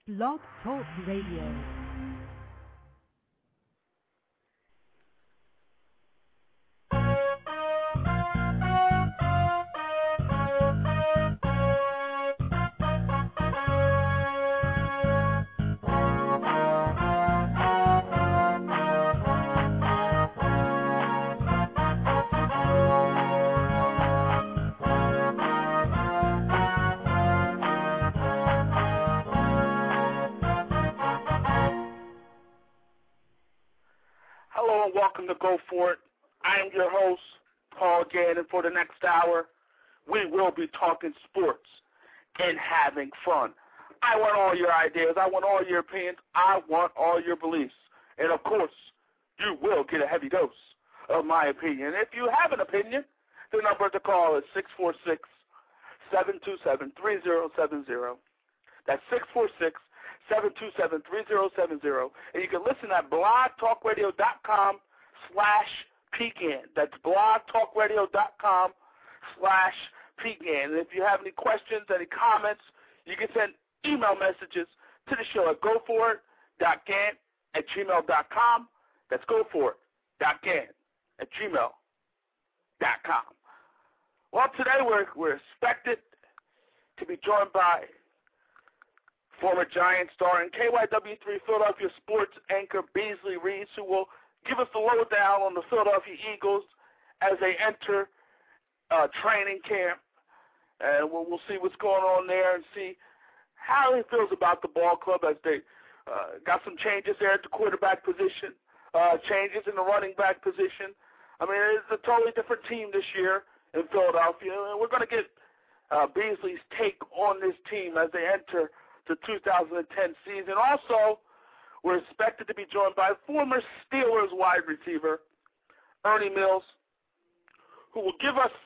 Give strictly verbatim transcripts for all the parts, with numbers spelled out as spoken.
Blog Talk Radio. Welcome to Go For It. I am your host, Paul Gannon. For the next hour, we will be talking sports and having fun. I want all your ideas. I want all your opinions. I want all your beliefs. And, of course, you will get a heavy dose of my opinion. If you have an opinion, the number to call is six four six, seven two seven, three zero seven zero. That's six four six, seven two seven, three zero seven zero. And you can listen at blogtalkradio.com slash pecan. That's blogtalkradio.com slash pecan. And if you have any questions, any comments, you can send email messages to the show at goforit.gan at gmail dot com. That's goforit.gan at gmail dot com. Well, today we're, we're expected to be joined by former Giant star and K Y W three Philadelphia sports anchor Beasley Reeves, who will give us the lowdown on the Philadelphia Eagles as they enter uh, training camp. And we'll, we'll see what's going on there and see how he feels about the ball club as they uh, got some changes there at the quarterback position, uh, changes in the running back position. I mean, it's a totally different team this year in Philadelphia, and we're going to get uh, Beasley's take on this team as they enter the two thousand ten season. Also, we're expected to be joined by former Steelers wide receiver Ernie Mills, who will give us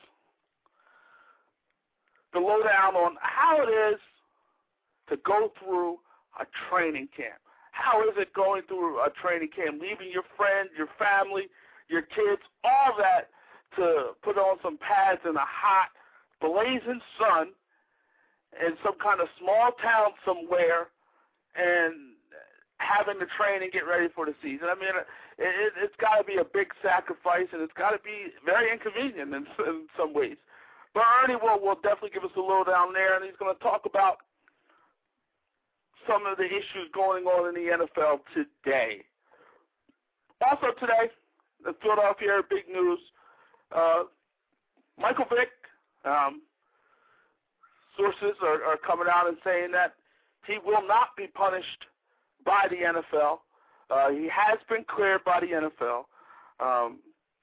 the lowdown on how it is to go through a training camp. How is it going through a training camp, leaving your friends, your family, your kids, all that to put on some pads in a hot, blazing sun in some kind of small town somewhere and having to train and get ready for the season. I mean, it, it's got to be a big sacrifice, and it's got to be very inconvenient in, in some ways. But Ernie will, will definitely give us a lowdown there, and he's going to talk about some of the issues going on in the N F L today. Also today, in Philadelphia, big news, uh, Michael Vick, um, sources are, are coming out and saying that he will not be punished by the N F L. Uh, he has been cleared by the N F L. Um,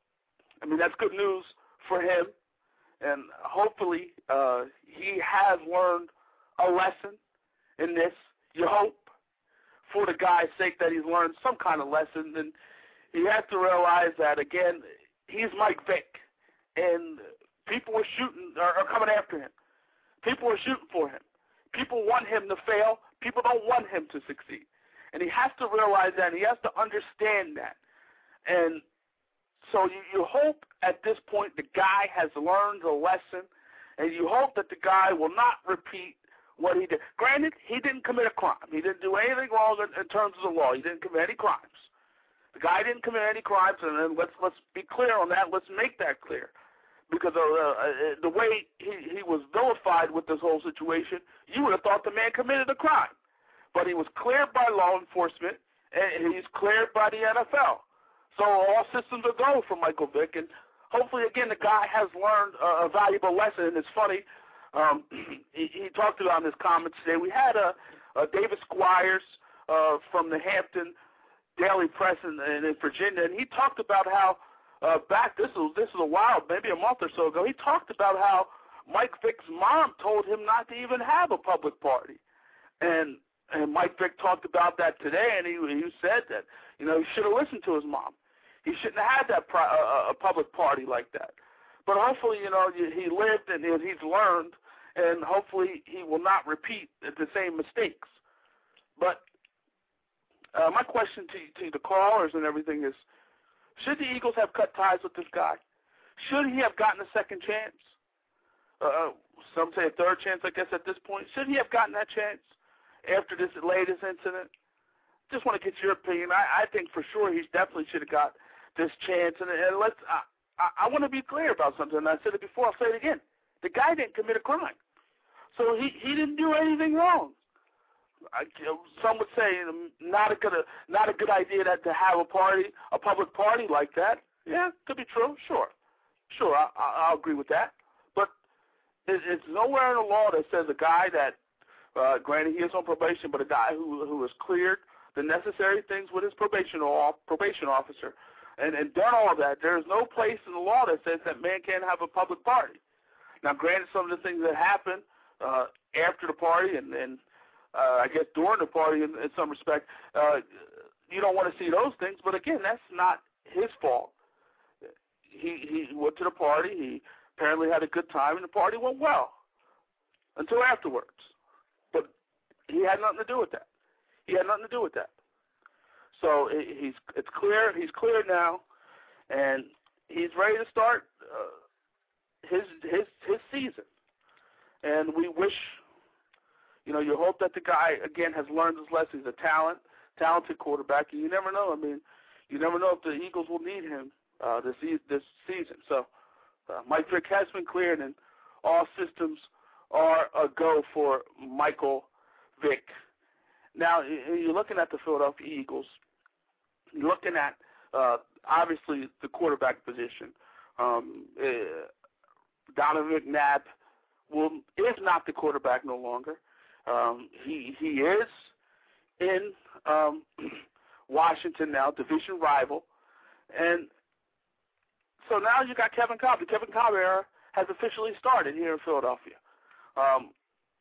I mean, that's good news for him, and hopefully uh, he has learned a lesson in this. You hope for the guy's sake that he's learned some kind of lesson, and he has to realize that, again, he's Mike Vick, and people are shooting, are, are coming after him. People are shooting for him. People want him to fail. People don't want him to succeed. And he has to realize that, and he has to understand that. And so you, you hope at this point the guy has learned a lesson, and you hope that the guy will not repeat what he did. Granted, he didn't commit a crime. He didn't do anything wrong in, in terms of the law. He didn't commit any crimes. The guy didn't commit any crimes, and, and let's let's be clear on that. Let's make that clear. Because uh, uh, the way he, he was vilified with this whole situation, you would have thought the man committed a crime. But he was cleared by law enforcement, and he's cleared by the N F L. So all systems are go for Michael Vick, and hopefully, again, the guy has learned a, a valuable lesson. And it's funny, um, he, he talked about in his comments today. We had a, a David Squires uh, from the Hampton Daily Press in, in Virginia, and he talked about how uh, back, this was, this was a while, maybe a month or so ago, he talked about how Mike Vick's mom told him not to even have a public party. And And Mike Vick talked about that today, and he, he said that, you know, he should have listened to his mom. He shouldn't have had that pri- uh, a public party like that. But hopefully, you know, he lived and he's learned, and hopefully he will not repeat the same mistakes. But uh, my question to, to the callers and everything is, should the Eagles have cut ties with this guy? Should he have gotten a second chance? Uh, some say a third chance, I guess, at this point. Should he have gotten that chance? after this latest incident? Just want to get your opinion. I, I think for sure he definitely should have got this chance. And, and let's, I, I, I want to be clear about something. I said it before. I'll say it again. The guy didn't commit a crime, so he, he didn't do anything wrong. I, some would say not a good not a good idea that to have a party, a public party like that. Yeah, could be true. Sure, sure. I, I, I'll agree with that. But it, it's nowhere in the law that says a guy that, uh, granted he is on probation, but a guy who who has cleared the necessary things with his probation or probation officer and, and done all of that. There is no place in the law that says that man can't have a public party. Now, granted, some of the things that happen uh, after the party and, and uh, I guess during the party in, in some respect, uh, you don't want to see those things. But again, that's not his fault. He he went to the party. He apparently had a good time, and the party went well until afterwards. But he had nothing to do with that. He had nothing to do with that. So he's it's clear. He's clear now, and he's ready to start uh, his his his season. And we wish, you know, you hope that the guy again has learned his lesson. He's a talent, talented quarterback, and you never know. I mean, you never know if the Eagles will need him uh, this this season. So uh, Mike Vick has been cleared, and all systems are a go for Michael Vick. Now, you're looking at the Philadelphia Eagles. You're looking at, uh, obviously, the quarterback position. Um, uh, Donovan McNabb will, is not the quarterback no longer. Um, he he is in um, Washington now, division rival. And so now you got Kevin Kolb. The Kevin Kolb era has officially started here in Philadelphia. Um,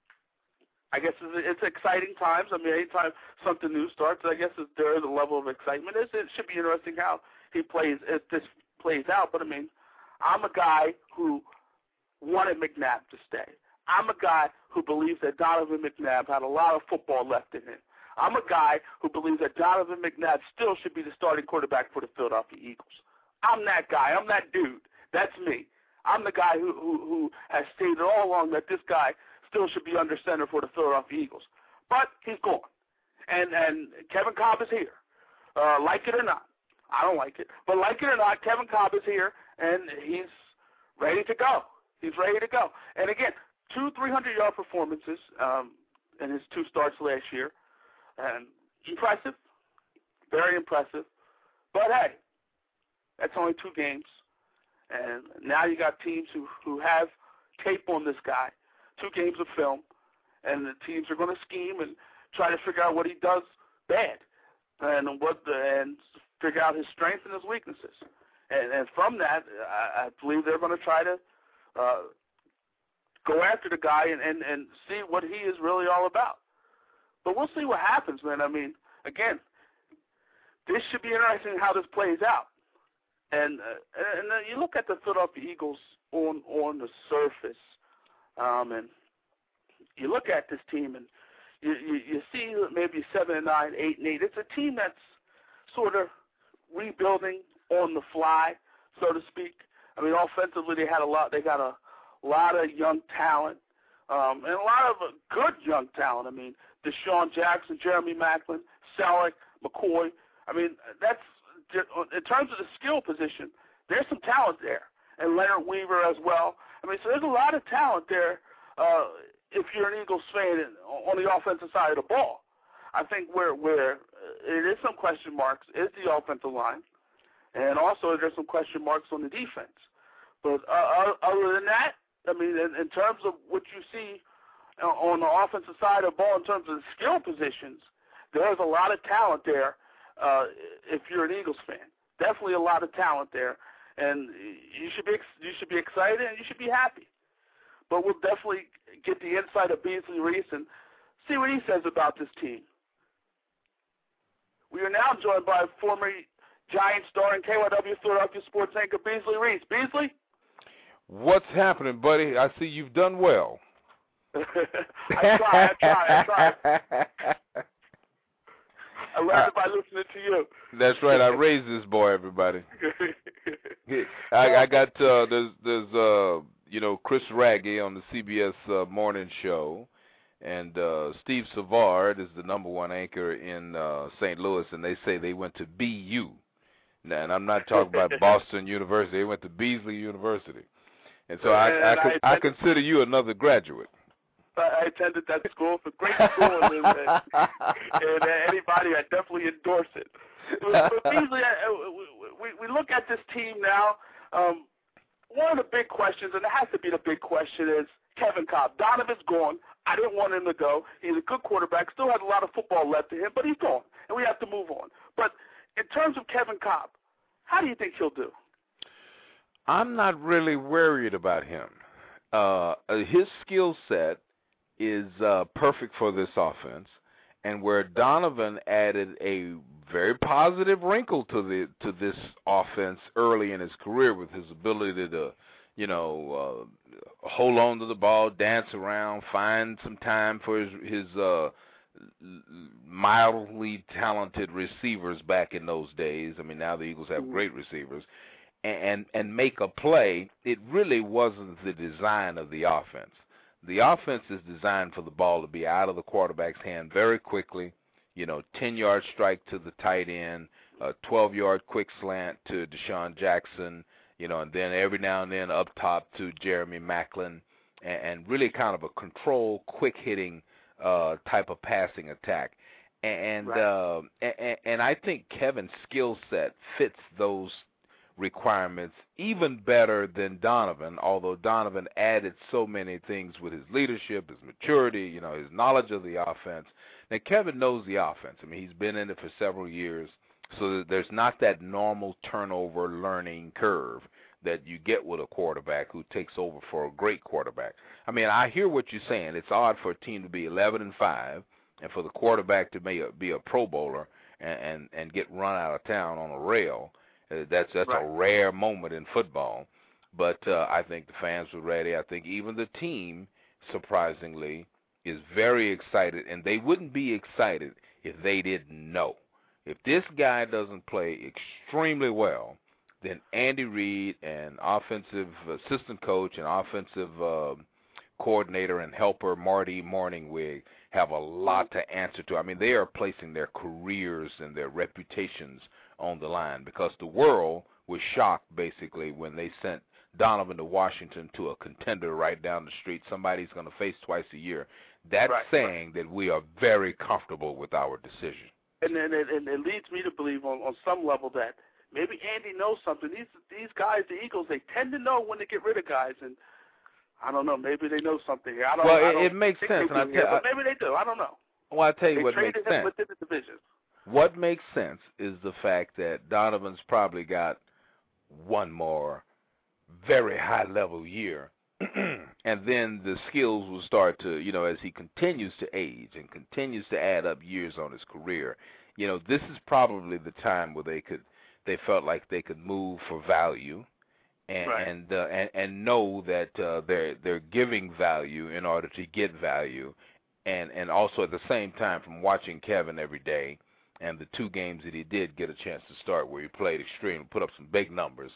I guess it's, it's exciting times. I mean, anytime something new starts, I guess there is a level of excitement. It's, it should be interesting how he plays, if this plays out. But, I mean, I'm a guy who wanted McNabb to stay. I'm a guy who believes that Donovan McNabb had a lot of football left in him. I'm a guy who believes that Donovan McNabb still should be the starting quarterback for the Philadelphia Eagles. I'm that guy. I'm that dude. That's me. I'm the guy who, who, who has stated all along that this guy still should be under center for the Philadelphia Eagles. But he's gone. And and Kevin Kolb is here. Uh, like it or not. I don't like it. But like it or not, Kevin Kolb is here, and he's ready to go. He's ready to go. And again, two three hundred-yard performances um, in his two starts last year. And impressive. Very impressive. But, hey, that's only two games. And now you got teams who, who have tape on this guy. Two games of film, and the teams are going to scheme and try to figure out what he does bad, and what the, and figure out his strengths and his weaknesses. And, and from that, I, I believe they're going to try to uh, go after the guy and, and, and see what he is really all about. But we'll see what happens, man. I mean, again, this should be interesting how this plays out. And uh, and uh, you look at the Philadelphia Eagles on on the surface. Um, and you look at this team, and you, you, you see maybe seven and nine, eight and eight. It's a team that's sort of rebuilding on the fly, so to speak. I mean, offensively, they had a lot. They got a lot of young talent, um, and a lot of uh, good young talent. I mean, Deshaun Jackson, Jeremy Maclin, Selleck, McCoy. I mean, that's in terms of the skill position. There's some talent there, and Leonard Weaver as well. I mean, so there's a lot of talent there uh, if you're an Eagles fan on the offensive side of the ball. I think where where it is some question marks is the offensive line, and also there's some question marks on the defense. But uh, other than that, I mean, in, in terms of what you see on the offensive side of the ball in terms of the skill positions, there's a lot of talent there uh, if you're an Eagles fan. Definitely a lot of talent there. And you should be you should be excited and you should be happy. But we'll definitely get the insight of Beasley Reese and see what he says about this team. We are now joined by former Giant star and K Y W Philadelphia sports anchor Beasley Reese. Beasley? What's happening, buddy? I see you've done well. I try, I try, I try. I learned it by listening to you. That's right. I raised this boy, everybody. I, I got uh, there's there's uh, you know Chris Raggy on the C B S uh, morning show, and uh, Steve Savard is the number one anchor in uh, Saint Louis, and they say they went to B U. Now, and I'm not talking about Boston University. They went to Beasley University. And so I, I, I, I consider you another graduate. I attended that school. It's a great school, and, and, and anybody, I definitely endorse it. But, but Beasley, we, we look at this team now. Um, one of the big questions, and it has to be the big question, is Kevin Kolb. Donovan's gone. I didn't want him to go. He's a good quarterback. Still has a lot of football left in him, but he's gone, and we have to move on. But in terms of Kevin Kolb, how do you think he'll do? I'm not really worried about him. Uh, his skill set is uh, perfect for this offense, and where Donovan added a very positive wrinkle to the to this offense early in his career with his ability to, you know, uh, hold on to the ball, dance around, find some time for his, his uh, mildly talented receivers back in those days. I mean, now the Eagles have great receivers. And, and make a play, it really wasn't the design of the offense. The offense is designed for the ball to be out of the quarterback's hand very quickly, you know, ten-yard strike to the tight end, a twelve-yard quick slant to Deshaun Jackson, you know, and then every now and then up top to Jeremy Maclin, and, and really kind of a control, quick-hitting uh, type of passing attack. And, right. uh, and, and I think Kevin's skill set fits those requirements even better than Donovan, although Donovan added so many things with his leadership, his maturity, you know, his knowledge of the offense. Now, Kevin knows the offense. I mean, he's been in it for several years, so that there's not that normal turnover learning curve that you get with a quarterback who takes over for a great quarterback. I mean, I hear what you're saying. It's odd for a team to be eleven and five and for the quarterback to be a, be a Pro Bowler and, and, and get run out of town on a rail. Uh, that's that's right. A rare moment in football, but uh, I think the fans were ready. I think even the team, surprisingly, is very excited, and they wouldn't be excited if they didn't know. If this guy doesn't play extremely well, then Andy Reid and offensive assistant coach and offensive uh, coordinator and helper Marty Morningwig have a lot to answer to. I mean, they are placing their careers and their reputations on the line, because the world was shocked basically when they sent Donovan to Washington to a contender right down the street, somebody he's going to face twice a year. That's right, saying right. that we are very comfortable with our decision. And then it, and it leads me to believe on, on some level that maybe Andy knows something. These these guys, the Eagles, they tend to know when to get rid of guys, and I don't know, maybe they know something here. I don't, well, I it, don't it makes sense. And here, but maybe they do. I don't know. Well, I'll tell you they what makes sense. Within the division. What makes sense is the fact that Donovan's probably got one more very high-level year, and then the skills will start to, you know, as he continues to age and continues to add up years on his career, you know, this is probably the time where they could, they felt like they could move for value, and right. and, uh, and and know that uh, they're they're giving value in order to get value, and and also at the same time from watching Kevin every day. And the two games that he did get a chance to start where he played extreme, put up some big numbers,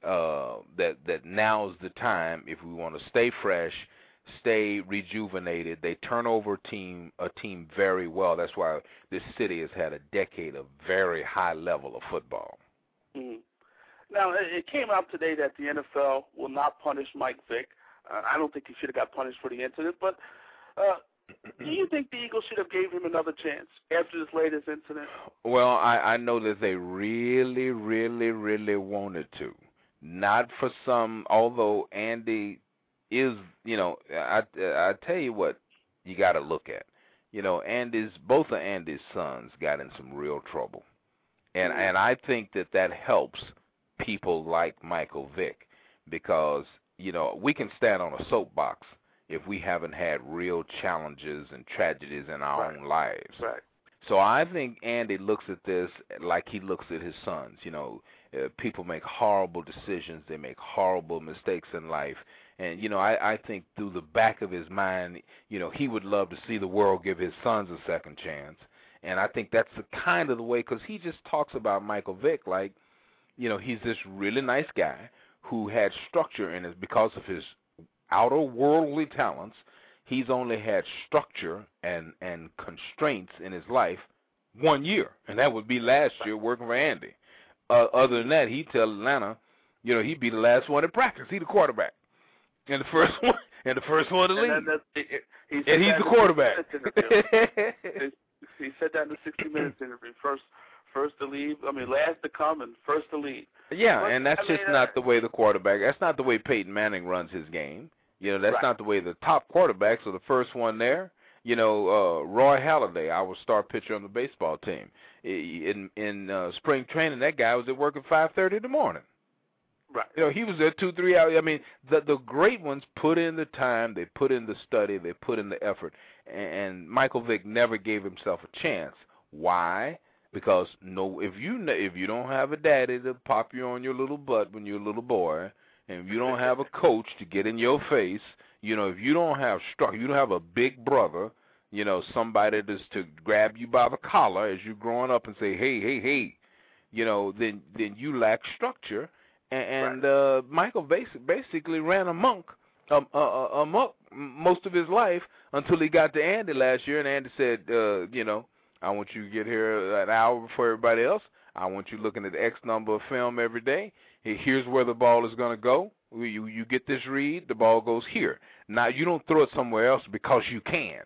uh, that, that now's the time if we want to stay fresh, stay rejuvenated. They turn over team, a team very well. That's why this city has had a decade of very high level of football. Mm-hmm. Now, it came out today that the N F L will not punish Mike Vick. Uh, I don't think he should have got punished for the incident, but uh, do you think the Eagles should have gave him another chance after this latest incident? Well, I, I know that they really, really, really wanted to. Not for some, although Andy is, you know, I, I tell you what you got to look at. You know, Andy's, both of Andy's sons got in some real trouble. And, mm-hmm. and I think that that helps people like Michael Vick because, you know, we can stand on a soapbox if we haven't had real challenges and tragedies in our right. own lives. Right. So I think Andy looks at this like he looks at his sons. You know, uh, people make horrible decisions. They make horrible mistakes in life. And, you know, I, I think through the back of his mind, you know, he would love to see the world give his sons a second chance. And I think that's the kind of the way, because he just talks about Michael Vick like, you know, he's this really nice guy who had structure in it because of his outer worldly talents. he's only had structure and, and constraints in his life one year, and that would be last year working for Andy. Uh, other than that, he'd tell Atlanta, you know, he'd be the last one in practice. He's the quarterback. And the first one, and the first one to leave. And, he, he and he's the quarterback. he, he said that in the sixty minutes interview. First, first to leave. I mean, last to come and first to leave. Yeah, but, and that's I just mean, not uh, the way the quarterback. That's not the way Peyton Manning runs his game. You know, that's right. not the way the top quarterbacks are the first one there. You know, uh, Roy Halladay, our star pitcher on the baseball team. In in uh, spring training, that guy was at work at five thirty in the morning. Right. You know, he was there two, three hours. I mean, the the great ones put in the time, they put in the study, they put in the effort, and, and Michael Vick never gave himself a chance. Why? Because no, if you if you don't have a daddy to pop you on your little butt when you're a little boy, and if you don't have a coach to get in your face, you know, if you don't have structure, you don't have a big brother, you know, somebody that's to grab you by the collar as you're growing up and say, hey, hey, hey, you know, then then you lack structure. And, and uh, Michael basic, basically ran amok, um, uh, uh, amok most of his life until he got to Andy last year, and Andy said, uh, you know, I want you to get here an hour before everybody else. I want you looking at X number of film every day. Here's where the ball is going to go. You, you get this read, the ball goes here. Now, you don't throw it somewhere else because you can.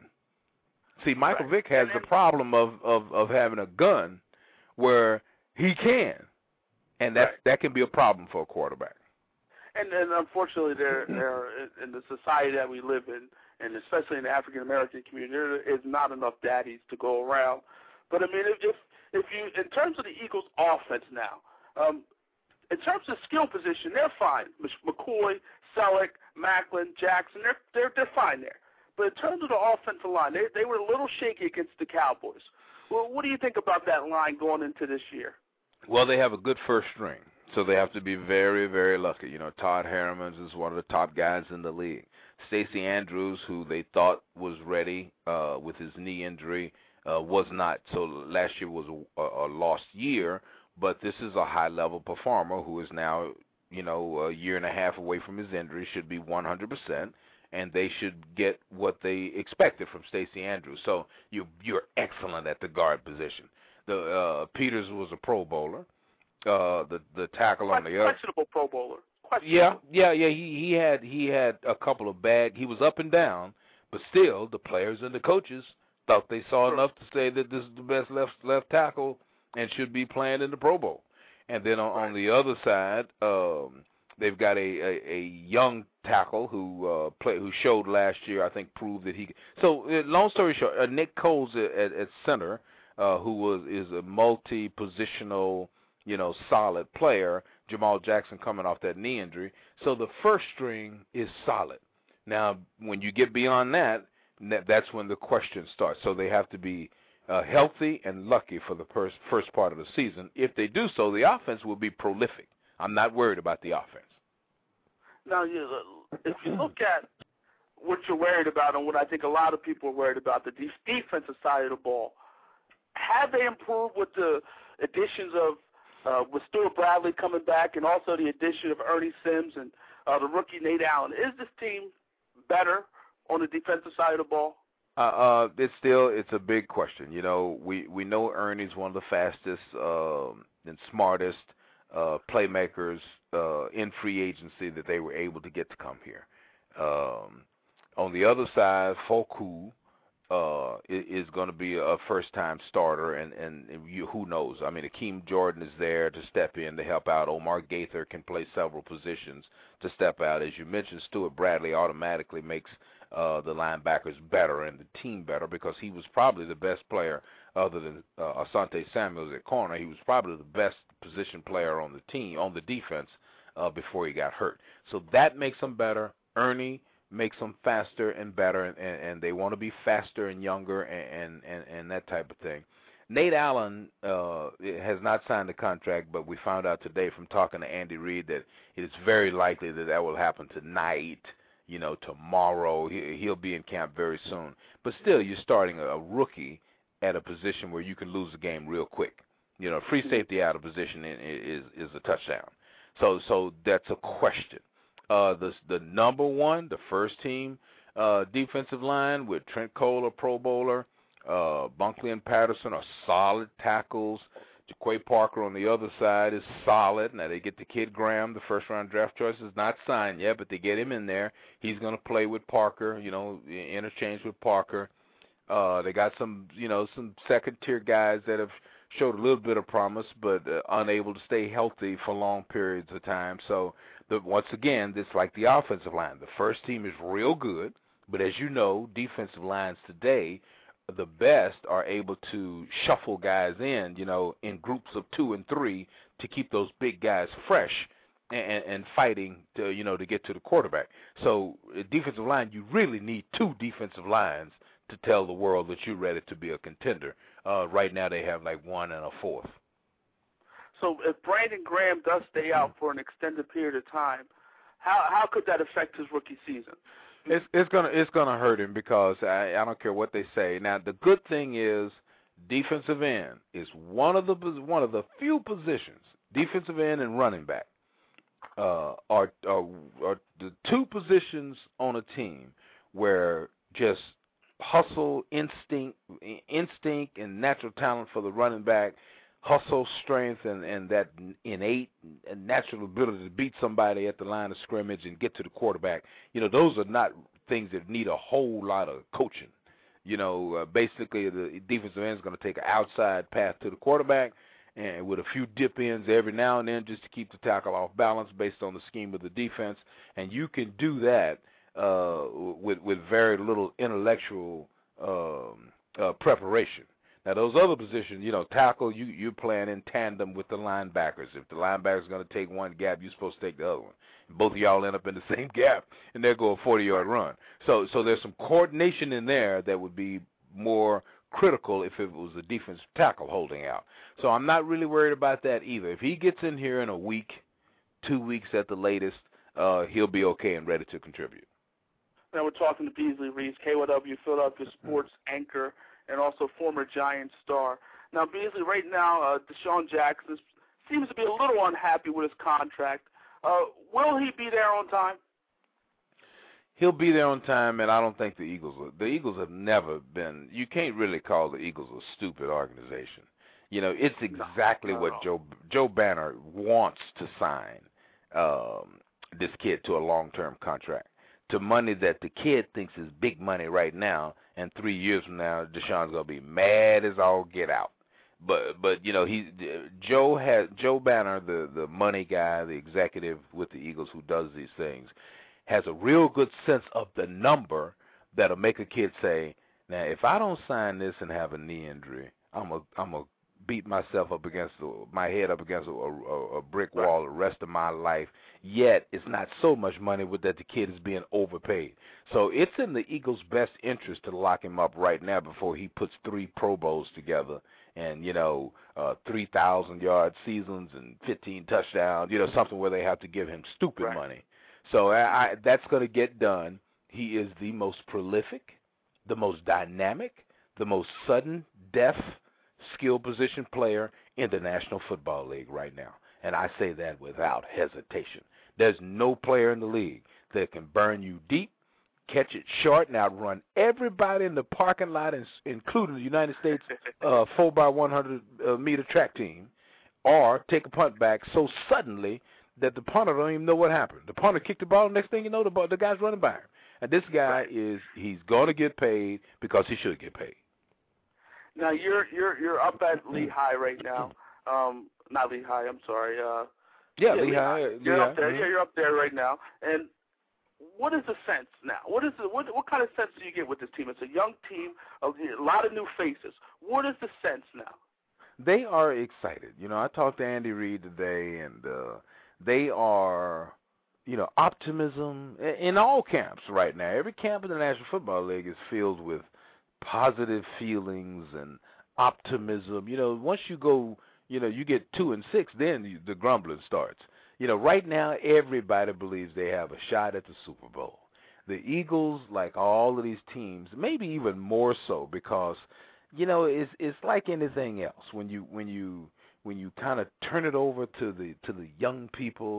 See, Michael right. Vick has the problem of, of, of having a gun where he can. And that right. that can be a problem for a quarterback. And, and unfortunately, there, there in the society that we live in, and especially in the African American community, there is not enough daddies to go around. But I mean, if if, if you, in terms of the Eagles' offense now, um, in terms of skill position, they're fine. McCoy, Selleck, Macklin, Jackson, they're they're they're fine there. But in terms of the offensive line, they they were a little shaky against the Cowboys. Well, what do you think about that line going into this year? Well, they have a good first string, so they have to be very, very lucky. You know, Todd Herremans is one of the top guys in the league. Stacey Andrews, who they thought was ready uh, with his knee injury, uh, was not. So last year was a, a lost year, but this is a high-level performer who is now, you know, a year and a half away from his injury, should be one hundred percent, and they should get what they expected from Stacey Andrews. So you, you're excellent at the guard position. The uh, Peters was a Pro Bowler. Uh, the the tackle on the other questionable Pro Bowler. Yeah, yeah, yeah. He he had he had a couple of bad. He was up and down, but still, the players and the coaches thought they saw sure. enough to say that this is the best left left tackle and should be playing in the Pro Bowl. And then on, right. on the other side, um, they've got a, a, a young tackle who uh, play who showed last year. I think proved that he. So uh, long story short, uh, Nick Coles at, at, at center. Uh, who was is a multi-positional, you know, solid player. Jamal Jackson coming off that knee injury. So the first string is solid. Now, when you get beyond that, that that's when the question starts. So they have to be uh, healthy and lucky for the first, first part of the season. If they do so, the offense will be prolific. I'm not worried about the offense. Now, you, if you look at what you're worried about and what I think a lot of people are worried about, the de- defensive side of the ball, have they improved with the additions of uh, with Stuart Bradley coming back and also the addition of Ernie Sims and uh, the rookie Nate Allen? Is this team better on the defensive side of the ball? Uh, uh, it's still it's a big question. You know, we, we know Ernie's one of the fastest um, and smartest uh, playmakers uh, in free agency that they were able to get to come here. Um, on the other side, Foku Uh, is going to be a first-time starter, and, and you, who knows? I mean, Akeem Jordan is there to step in to help out. Omar Gaither can play several positions to step out. As you mentioned, Stuart Bradley automatically makes uh, the linebackers better and the team better because he was probably the best player other than uh, Asante Samuels at corner. He was probably the best position player on the team, on the defense, uh, before he got hurt. So that makes him better. Ernie makes them faster and better, and, and, and they want to be faster and younger and, and, and that type of thing. Nate Allen uh, has not signed a contract, but we found out today from talking to Andy Reid that it's very likely that that will happen tonight, you know, tomorrow. He, he'll be in camp very soon. But still, you're starting a, a rookie at a position where you can lose the game real quick. You know, free safety out of position is, is a touchdown. So, so that's a question. Uh, the the number one, the first team uh, defensive line with Trent Cole, a Pro Bowler, uh, Bunkley and Patterson are solid tackles. Jaquay Parker on the other side is solid. Now they get the kid Graham, the first-round draft choice, is not signed yet, but they get him in there. He's going to play with Parker, you know, interchange with Parker. Uh, they got some, you know, some second-tier guys that have showed a little bit of promise, but uh, unable to stay healthy for long periods of time. So, the, once again, it's like the offensive line. The first team is real good, but as you know, defensive lines today, the best are able to shuffle guys in, you know, in groups of two and three to keep those big guys fresh and, and fighting to, you know, to get to the quarterback. So, defensive line, you really need two defensive lines to tell the world that you're ready to be a contender. Uh, right now they have like one and a fourth. So if Brandon Graham does stay out for an extended period of time, how how could that affect his rookie season? It's it's gonna it's gonna hurt him because I, I don't care what they say. Now the good thing is defensive end is one of the one of the few positions, defensive end and running back, uh, are, are are the two positions on a team where just hustle, instinct, instinct, and natural talent for the running back, hustle, strength, and, and that innate and natural ability to beat somebody at the line of scrimmage and get to the quarterback. You know, those are not things that need a whole lot of coaching. You know, uh, basically the defensive end is going to take an outside path to the quarterback and with a few dip ins every now and then just to keep the tackle off balance based on the scheme of the defense. And you can do that Uh, with with very little intellectual um, uh, preparation. Now those other positions, you know, tackle, you you're playing in tandem with the linebackers. If the linebacker's going to take one gap, you're supposed to take the other one. Both of y'all end up in the same gap, and they'll go a forty-yard run. So so there's some coordination in there that would be more critical if it was a defensive tackle holding out. So I'm not really worried about that either. If he gets in here in a week, two weeks at the latest, uh, he'll be okay and ready to contribute. Now we're talking to Beasley Reeves, K Y W Philadelphia sports anchor and also former Giants star. Now, Beasley, right now, uh, Deshaun Jackson seems to be a little unhappy with his contract. Uh, will he be there on time? He'll be there on time, and I don't think the Eagles – the Eagles have never been – you can't really call the Eagles a stupid organization. You know, it's exactly no, what Joe Joe Banner wants to sign um, this kid to a long-term contract, to money that the kid thinks is big money right now, and three years from now, Deshaun's gonna be mad as all get out. But but you know he Joe has Joe Banner, the the money guy, the executive with the Eagles who does these things, has a real good sense of the number that'll make a kid say, now if I don't sign this and have a knee injury, I'm a I'm a beat myself up against the, my head up against a, a, a brick wall the rest of my life. Yet it's not so much money with that the kid is being overpaid. So it's in the Eagles' best interest to lock him up right now before he puts three Pro Bowls together and, you know, uh, three thousand yard seasons and fifteen touchdowns, you know, something where they have to give him stupid right. money. So I, I, that's going to get done. He is the most prolific, the most dynamic, the most sudden death skill position player in the National Football League right now. And I say that without hesitation. There's no player in the league that can burn you deep, catch it short, and outrun everybody in the parking lot, including the United States uh, four by one hundred meter track team, or take a punt back so suddenly that the punter don't even know what happened. The punter kicked the ball, next thing you know, the, the guy's running by him. And this guy is, he's going to get paid because he should get paid. Now you're you're you're up at Lehigh right now. Um, not Lehigh. I'm sorry. Uh, yeah, yeah, Lehigh. Lehigh. You're Lehigh. up there. Yeah, you're up there right now. And what is the sense now? What is the what what kind of sense do you get with this team? It's a young team, a, a lot of new faces. What is the sense now? They are excited. You know, I talked to Andy Reid today, and uh, they are, you know, optimism in all camps right now. Every camp in the National Football League is filled with positive feelings and optimism. You know, once you go, you know, you get two and six, then you, the grumbling starts. You know, right now everybody believes they have a shot at the Super Bowl. The Eagles, like all of these teams, maybe even more so because, you know, it's it's like anything else. When you when you when you kind of turn it over to the to the young people,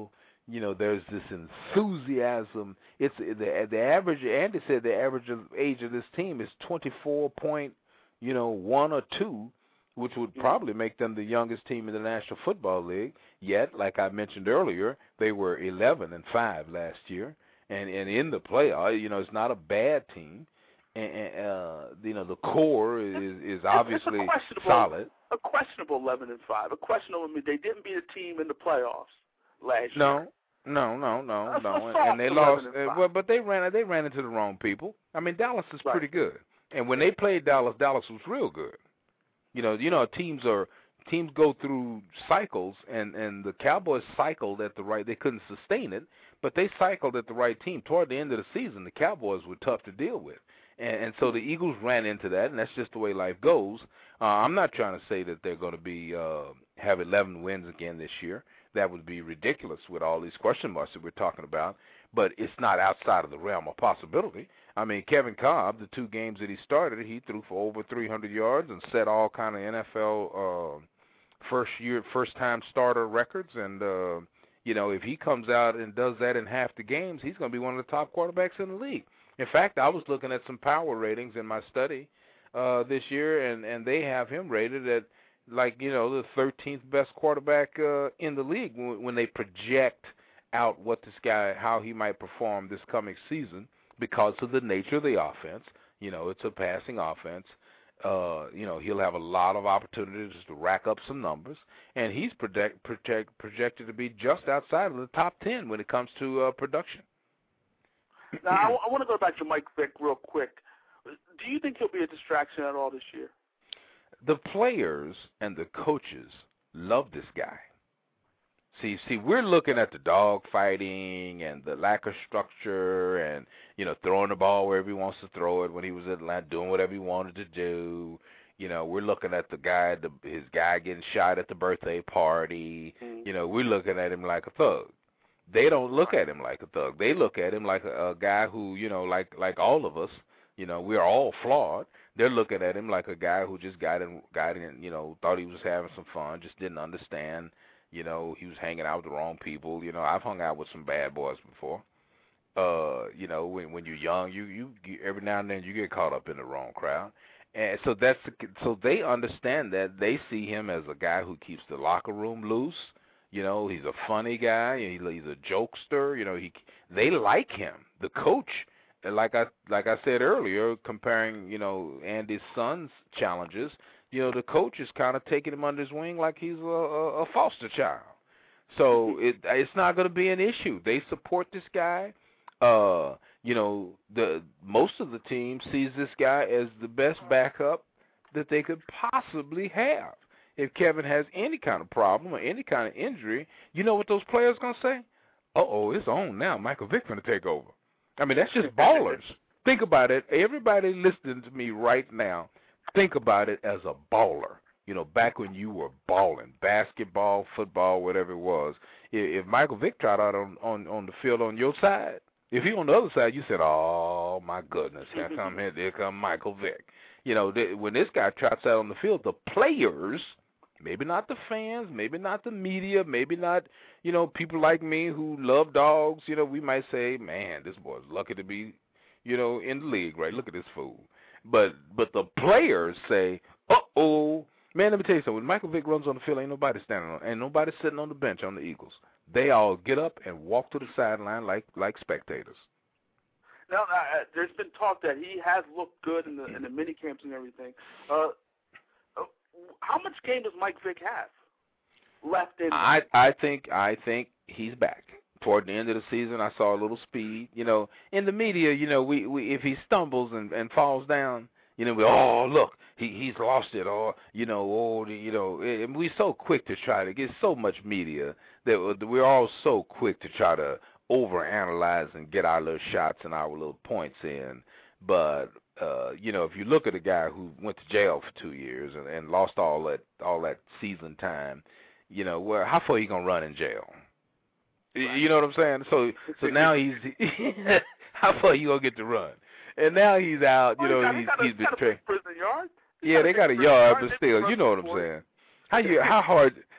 You know, there's this enthusiasm. It's the the average. Andy said the average of age of this team is twenty-four point, you know, one or two, which would probably make them the youngest team in the National Football League. Yet, like I mentioned earlier, they were eleven and five last year, and and in the playoff, you know, it's not a bad team. And uh, you know, the core is is obviously it's a solid. A questionable eleven and five. A questionable. I mean, they didn't beat a team in the playoffs last no, year. No, no, no, That's no, and, and they lost. And uh, well, but they ran. They ran into the wrong people. I mean, Dallas is right. pretty good, and when they played Dallas, Dallas was real good. You know, you know, teams are teams go through cycles, and and the Cowboys cycled at the right. They couldn't sustain it, but they cycled at the right team. Toward the end of the season, the Cowboys were tough to deal with, and, and so the Eagles ran into that, and that's just the way life goes. Uh, I'm not trying to say that they're going to be uh, have eleven wins again this year. That would be ridiculous with all these question marks that we're talking about, but it's not outside of the realm of possibility. I mean, Kevin Cobb, the two games that he started, he threw for over three hundred yards and set all kind of N F L uh, first year, first time starter records. And uh, you know, if he comes out and does that in half the games, he's going to be one of the top quarterbacks in the league. In fact, I was looking at some power ratings in my study uh, this year, and and they have him rated at, like, you know, the thirteenth best quarterback uh, in the league when, when they project out what this guy, how he might perform this coming season because of the nature of the offense. You know, it's a passing offense. Uh, you know, he'll have a lot of opportunities to rack up some numbers, and he's project, project, projected to be just outside of the top ten when it comes to uh, production. Now, I, w- I want to go back to Mike Vick real quick. Do you think he'll be a distraction at all this year? The players and the coaches love this guy. See, see, we're looking at the dog fighting and the lack of structure and, you know, throwing the ball wherever he wants to throw it when he was at Atlanta, doing whatever he wanted to do. You know, we're looking at the guy, the, his guy getting shot at the birthday party. Mm-hmm. You know, we're looking at him like a thug. They don't look at him like a thug. They look at him like a, a guy who, you know, like like all of us, you know, we're all flawed. They're looking at him like a guy who just got in, got in, you know, thought he was having some fun, just didn't understand. You know, he was hanging out with the wrong people. You know, I've hung out with some bad boys before. Uh, you know, when when you're young, you, you you every now and then you get caught up in the wrong crowd, and so that's so they understand that. They see him as a guy who keeps the locker room loose. You know, he's a funny guy. He, he's a jokester. You know, he they like him. The coach, like I like I said earlier, comparing, you know, Andy's son's challenges. You know, the coach is kind of taking him under his wing like he's a, a, a foster child. So it it's not going to be an issue. They support this guy. Uh, you know, the most of the team sees this guy as the best backup that they could possibly have. If Kevin has any kind of problem or any kind of injury, you know what those players going to say? Uh-oh, it's on now. Michael Vick going to take over. I mean, that's just ballers. Think about it. Everybody listening to me right now, think about it as a baller. You know, back when you were balling, basketball, football, whatever it was. If, if Michael Vick tried out on, on, on the field on your side, if he on the other side, you said, oh, my goodness, here come, here, here come Michael Vick. You know, they, when this guy trots out on the field, the players, maybe not the fans, maybe not the media, maybe not, you know, people like me who love dogs, you know, we might say, man, this boy's lucky to be, you know, in the league, right? Look at this fool. But but the players say, uh-oh. Man, let me tell you something. When Michael Vick runs on the field, ain't nobody standing on, ain't nobody sitting on the bench on the Eagles. They all get up and walk to the sideline like like spectators. Now, uh, there's been talk that he has looked good in the in the mini camps and everything. Uh, uh, how much game does Mike Vick have left in? I I think I think he's back. Toward the end of the season, I saw a little speed. You know, in the media, you know, we, we if he stumbles and, and falls down, you know, we oh look, he he's lost it, or you know, oh you know, and we're so quick to try to get so much media that we're all so quick to try to overanalyze and get our little shots and our little points in. But uh, you know, if you look at a guy who went to jail for two years and, and lost all that all that season time, you know, well, how far are you gonna run in jail? Right. You know what I'm saying? So so now he's how far you gonna get to run? And now he's out. You well, know he's he's he's been trained. Prison yard. Yeah, they got a yard, but still, you know what I'm saying? How you how hard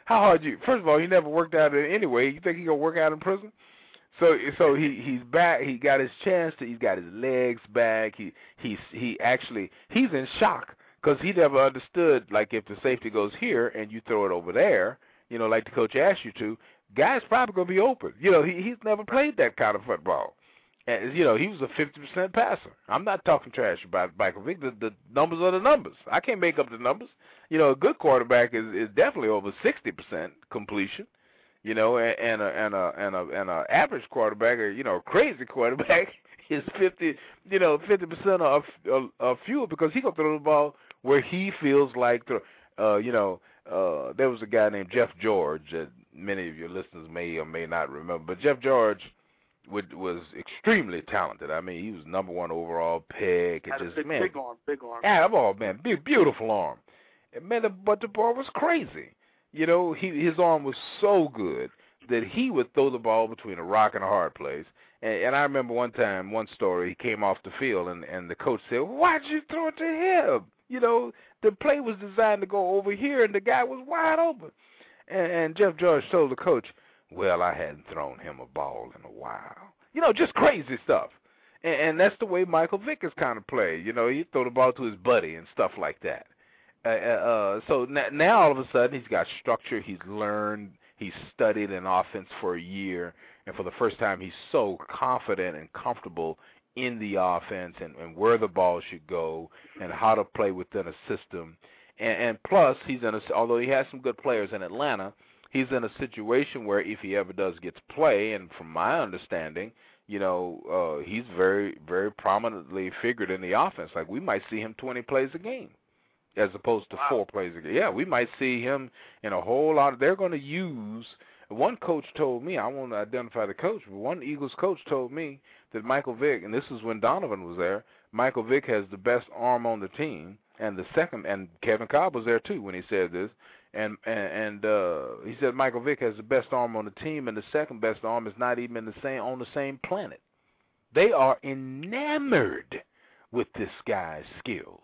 how hard you? First of all, he never worked out in anyway. You think he gonna work out in prison? So so he he's back. He got his chance. To, he's got his legs back. He he's he actually he's in shock because he never understood, like, if the safety goes here and you throw it over there, you know, like the coach asked you to, guy's probably gonna be open. You know, he he's never played that kind of football. And, you know, he was a fifty percent passer. I'm not talking trash about Michael Vick. The, the numbers are the numbers. I can't make up the numbers. You know, a good quarterback is, is definitely over sixty percent completion. You know, and, and a and a and a and a average quarterback, or, you know, a crazy quarterback is fifty, you know, fifty percent of of fewer, because he gonna throw the ball where he feels like throw. Uh, you know, uh, there was a guy named Jeff George that many of your listeners may or may not remember, but Jeff George would, was extremely talented. I mean, he was number one overall pick. Had and just a big, man, big arm, big arm. Yeah, oh man, big, beautiful arm. And man, but the ball was crazy. You know, he his arm was so good that he would throw the ball between a rock and a hard place. And, and I remember one time, one story, he came off the field, and, and the coach said, "Why'd you throw it to him? You know, the play was designed to go over here, and the guy was wide open." And, and Jeff George told the coach, "Well, I hadn't thrown him a ball in a while." You know, just crazy stuff. And, and that's the way Michael Vick has kind of played. You know, he'd throw the ball to his buddy and stuff like that. Uh, uh, so now, now all of a sudden he's got structure. He's learned. He's studied an offense for a year, and for the first time he's so confident and comfortable in the offense and, and where the ball should go and how to play within a system. And, and plus, he's in a, although he has some good players in Atlanta, he's in a situation where if he ever does get to play, and from my understanding, you know, uh, he's very, very prominently figured in the offense. Like, we might see him twenty plays a game, as opposed to wow. four plays a game. Yeah, we might see him in a whole lot of, they're going to use, one coach told me, I won't identify the coach, but one Eagles coach told me that Michael Vick, and this is when Donovan was there, Michael Vick has the best arm on the team, and the second, and Kevin Cobb was there too when he said this, and and, and uh, he said Michael Vick has the best arm on the team, and the second best arm is not even in the same on the same planet. They are enamored with this guy's skills.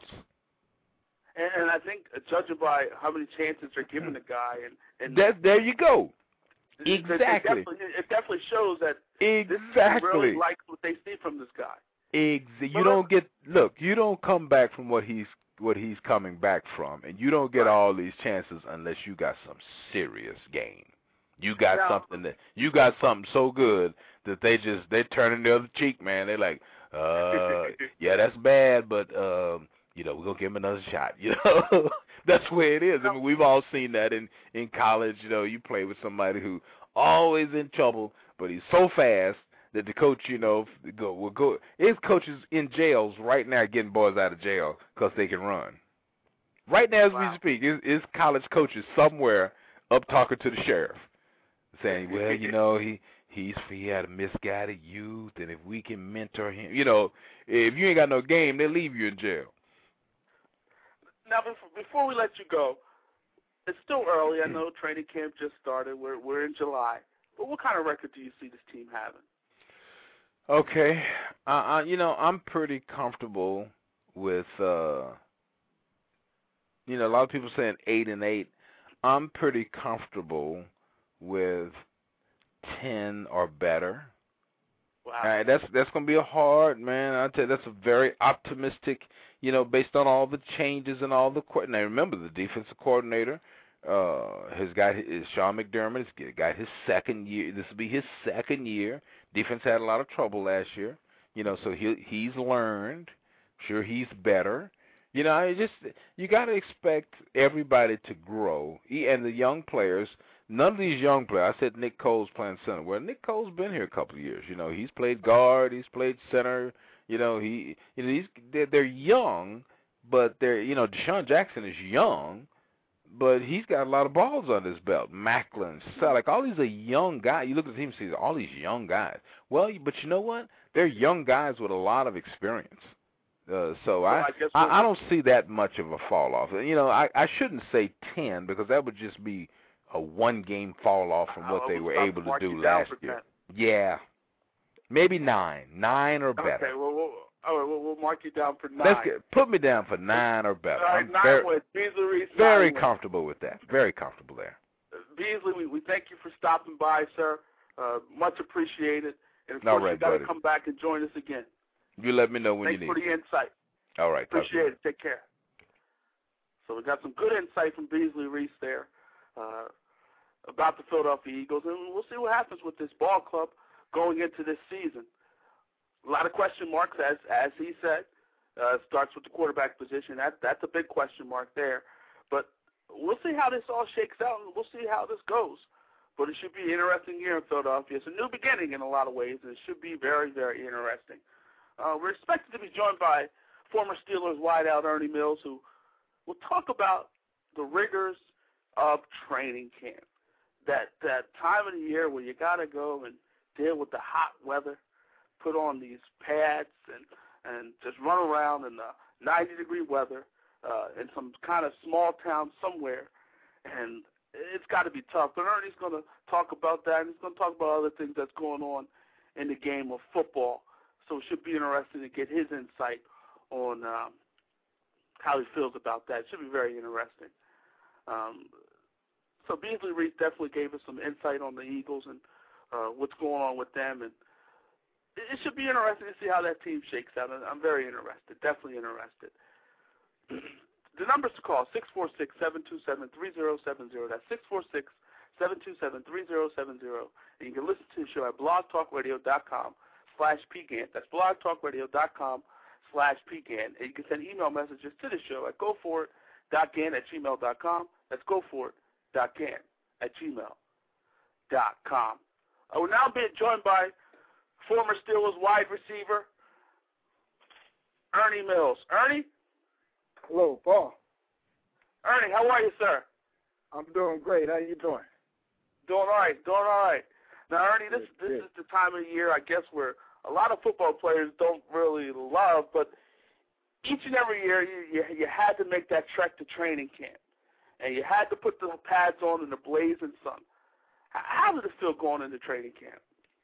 And, and I think, uh, judging by how many chances they're giving the guy, and, and that, there you go. Exactly. It definitely, it definitely shows that exactly. this really like what they see from this guy. Exactly. You don't get look. You don't come back from what he's what he's coming back from, and you don't get right. all these chances unless you got some serious game. You got now, something that you got something so good that they just they turning the other cheek, man. They're like, uh, yeah, that's bad, but um, you know, we're gonna give him another shot. You know, that's the way it is. I mean, we've all seen that in in college. You know, you play with somebody who always in trouble, but he's so fast that the coach, you know, go will go. His coaches in jails right now getting boys out of jail because they can run. Right now as wow. we speak, his, his college coaches somewhere up talking to the sheriff, saying, well, you know, he he's he had a misguided youth, and if we can mentor him, you know, if you ain't got no game, they leave you in jail. Now, before we let you go, it's still early. I know training camp just started. We're we're in July. But what kind of record do you see this team having? Okay, uh, uh, you know, I'm pretty comfortable with, uh, you know, a lot of people saying eight and eight. I'm pretty comfortable with ten or better. Wow. All right, that's that's gonna be a hard, man. I tell you, that's a very optimistic, you know, based on all the changes and all the. Now remember, the defensive coordinator uh, has got his, Sean McDermott has got his second year. This will be his second year. Defense had a lot of trouble last year, you know, so he he's learned. Sure, he's better. You know, I just you got to expect everybody to grow, he, and the young players. None of these young players. I said Nick Cole's playing center. Well, Nick Cole's been here a couple of years. You know, he's played guard, he's played center. You know, he you know he's they're, they're young, but they're you know Deshaun Jackson is young, but he's got a lot of balls under his belt. Macklin, like all these are young guys. You look at the team and see all these young guys. Well, but you know what? They're young guys with a lot of experience. Uh, so well, I I, I, I don't see that much of a fall off. You know, I, I shouldn't say ten because that would just be a one game fall off from what they were able to do last year. Yeah, maybe nine, nine or better. Okay, well, we'll all right, we'll, we'll mark you down for nine. Let's get, put me down for nine or better. All right, I'm nine very, wins. Beasley, very nine comfortable wins. with that. Very comfortable there. Beasley, we, we thank you for stopping by, sir. Uh, much appreciated. And, of All course, right, you got to buddy. come back and join us again. You let me know when Thanks you need for the insight. All right. talk to you. Appreciate it. Take care. So we got some good insight from Beasley Reese there uh, about the Philadelphia Eagles, and we'll see what happens with this ball club going into this season. A lot of question marks, as as he said. Uh, starts with the quarterback position. That that's a big question mark there. But we'll see how this all shakes out, and we'll see how this goes. But it should be an interesting year in Philadelphia. It's a new beginning in a lot of ways, and it should be very, very interesting. Uh, we're expected to be joined by former Steelers wideout Ernie Mills, who will talk about the rigors of training camp. That that time of the year where you got to go and deal with the hot weather, put on these pads and, and just run around in the ninety-degree weather uh, in some kind of small town somewhere. And it's got to be tough. But Ernie's going to talk about that, and he's going to talk about other things that's going on in the game of football. So it should be interesting to get his insight on um, how he feels about that. It should be very interesting. Um, so Beasley Reese definitely gave us some insight on the Eagles and uh, what's going on with them. And it should be interesting to see how that team shakes out. I'm very interested, definitely interested. The numbers to call, six four six, seven two seven, three zero seven zero. That's six four six, seven two seven, three zero seven zero. And you can listen to the show at blogtalkradio.com slash PGAN. That's blogtalkradio.com slash PGAN. And you can send email messages to the show at goforward.gan at gmail.com. That's goforward.gan at gmail.com. I will now be joined by former Steelers wide receiver, Ernie Mills. Ernie? Hello, Paul. Ernie, how are you, sir? I'm doing great. How you doing? Doing all right, doing all right. Now, Ernie, this Good, this good. is the time of the year, I guess, where a lot of football players don't really love, but each and every year you, you, you had to make that trek to training camp, and you had to put the pads on in the blazing sun. How did it feel going into training camp?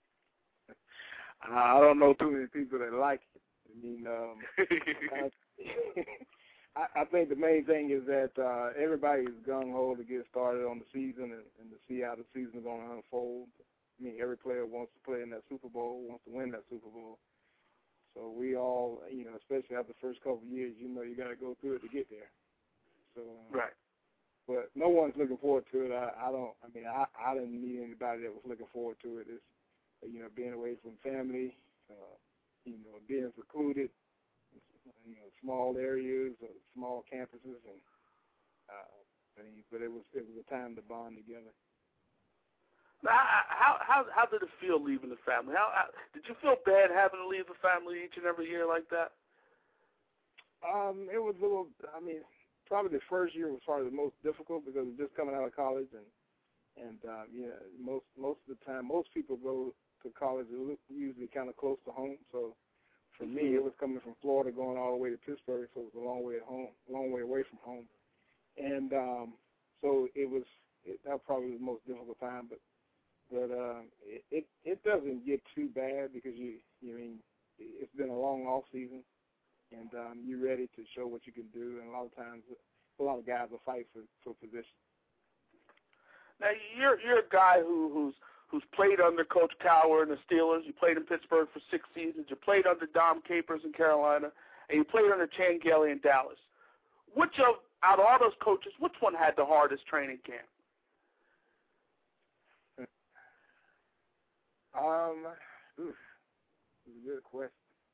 I don't know too many people that like it. I mean, um, I, I think the main thing is that uh, everybody is gung-ho to get started on the season and, and to see how the season is going to unfold. I mean, every player wants to play in that Super Bowl, wants to win that Super Bowl. So we all, you know, especially after the first couple of years, you know you got to go through it to get there. So, uh, right. But no one's looking forward to it. I, I don't, I mean, I, I didn't meet anybody that was looking forward to it. It's, you know, being away from family, uh, you know, being secluded, you know, small areas, or small campuses, and uh, I mean, but it was it was a time to bond together. Now, how how how did it feel leaving the family? How, how did you feel bad having to leave the family each and every year like that? Um, it was a little. I mean, probably the first year was probably the most difficult because of just coming out of college and and uh, yeah, most most of the time, most people go to college usually kind of close to home. So for me, it was coming from Florida going all the way to Pittsburgh, so it was a long way at home, long way away from home. And um, so it was it, that was probably the most difficult time. But but uh, it, it it doesn't get too bad because you you mean it's been a long off season, and um, you're ready to show what you can do. And a lot of times, a lot of guys will fight for for position. Now you're you're a guy who who's who's played under Coach Cowher and the Steelers. You played in Pittsburgh for six seasons. You played under Dom Capers in Carolina, and you played under Chan Gailey in Dallas. Which of out of all those coaches, which one had the hardest training camp? Um, oof, that's a good question.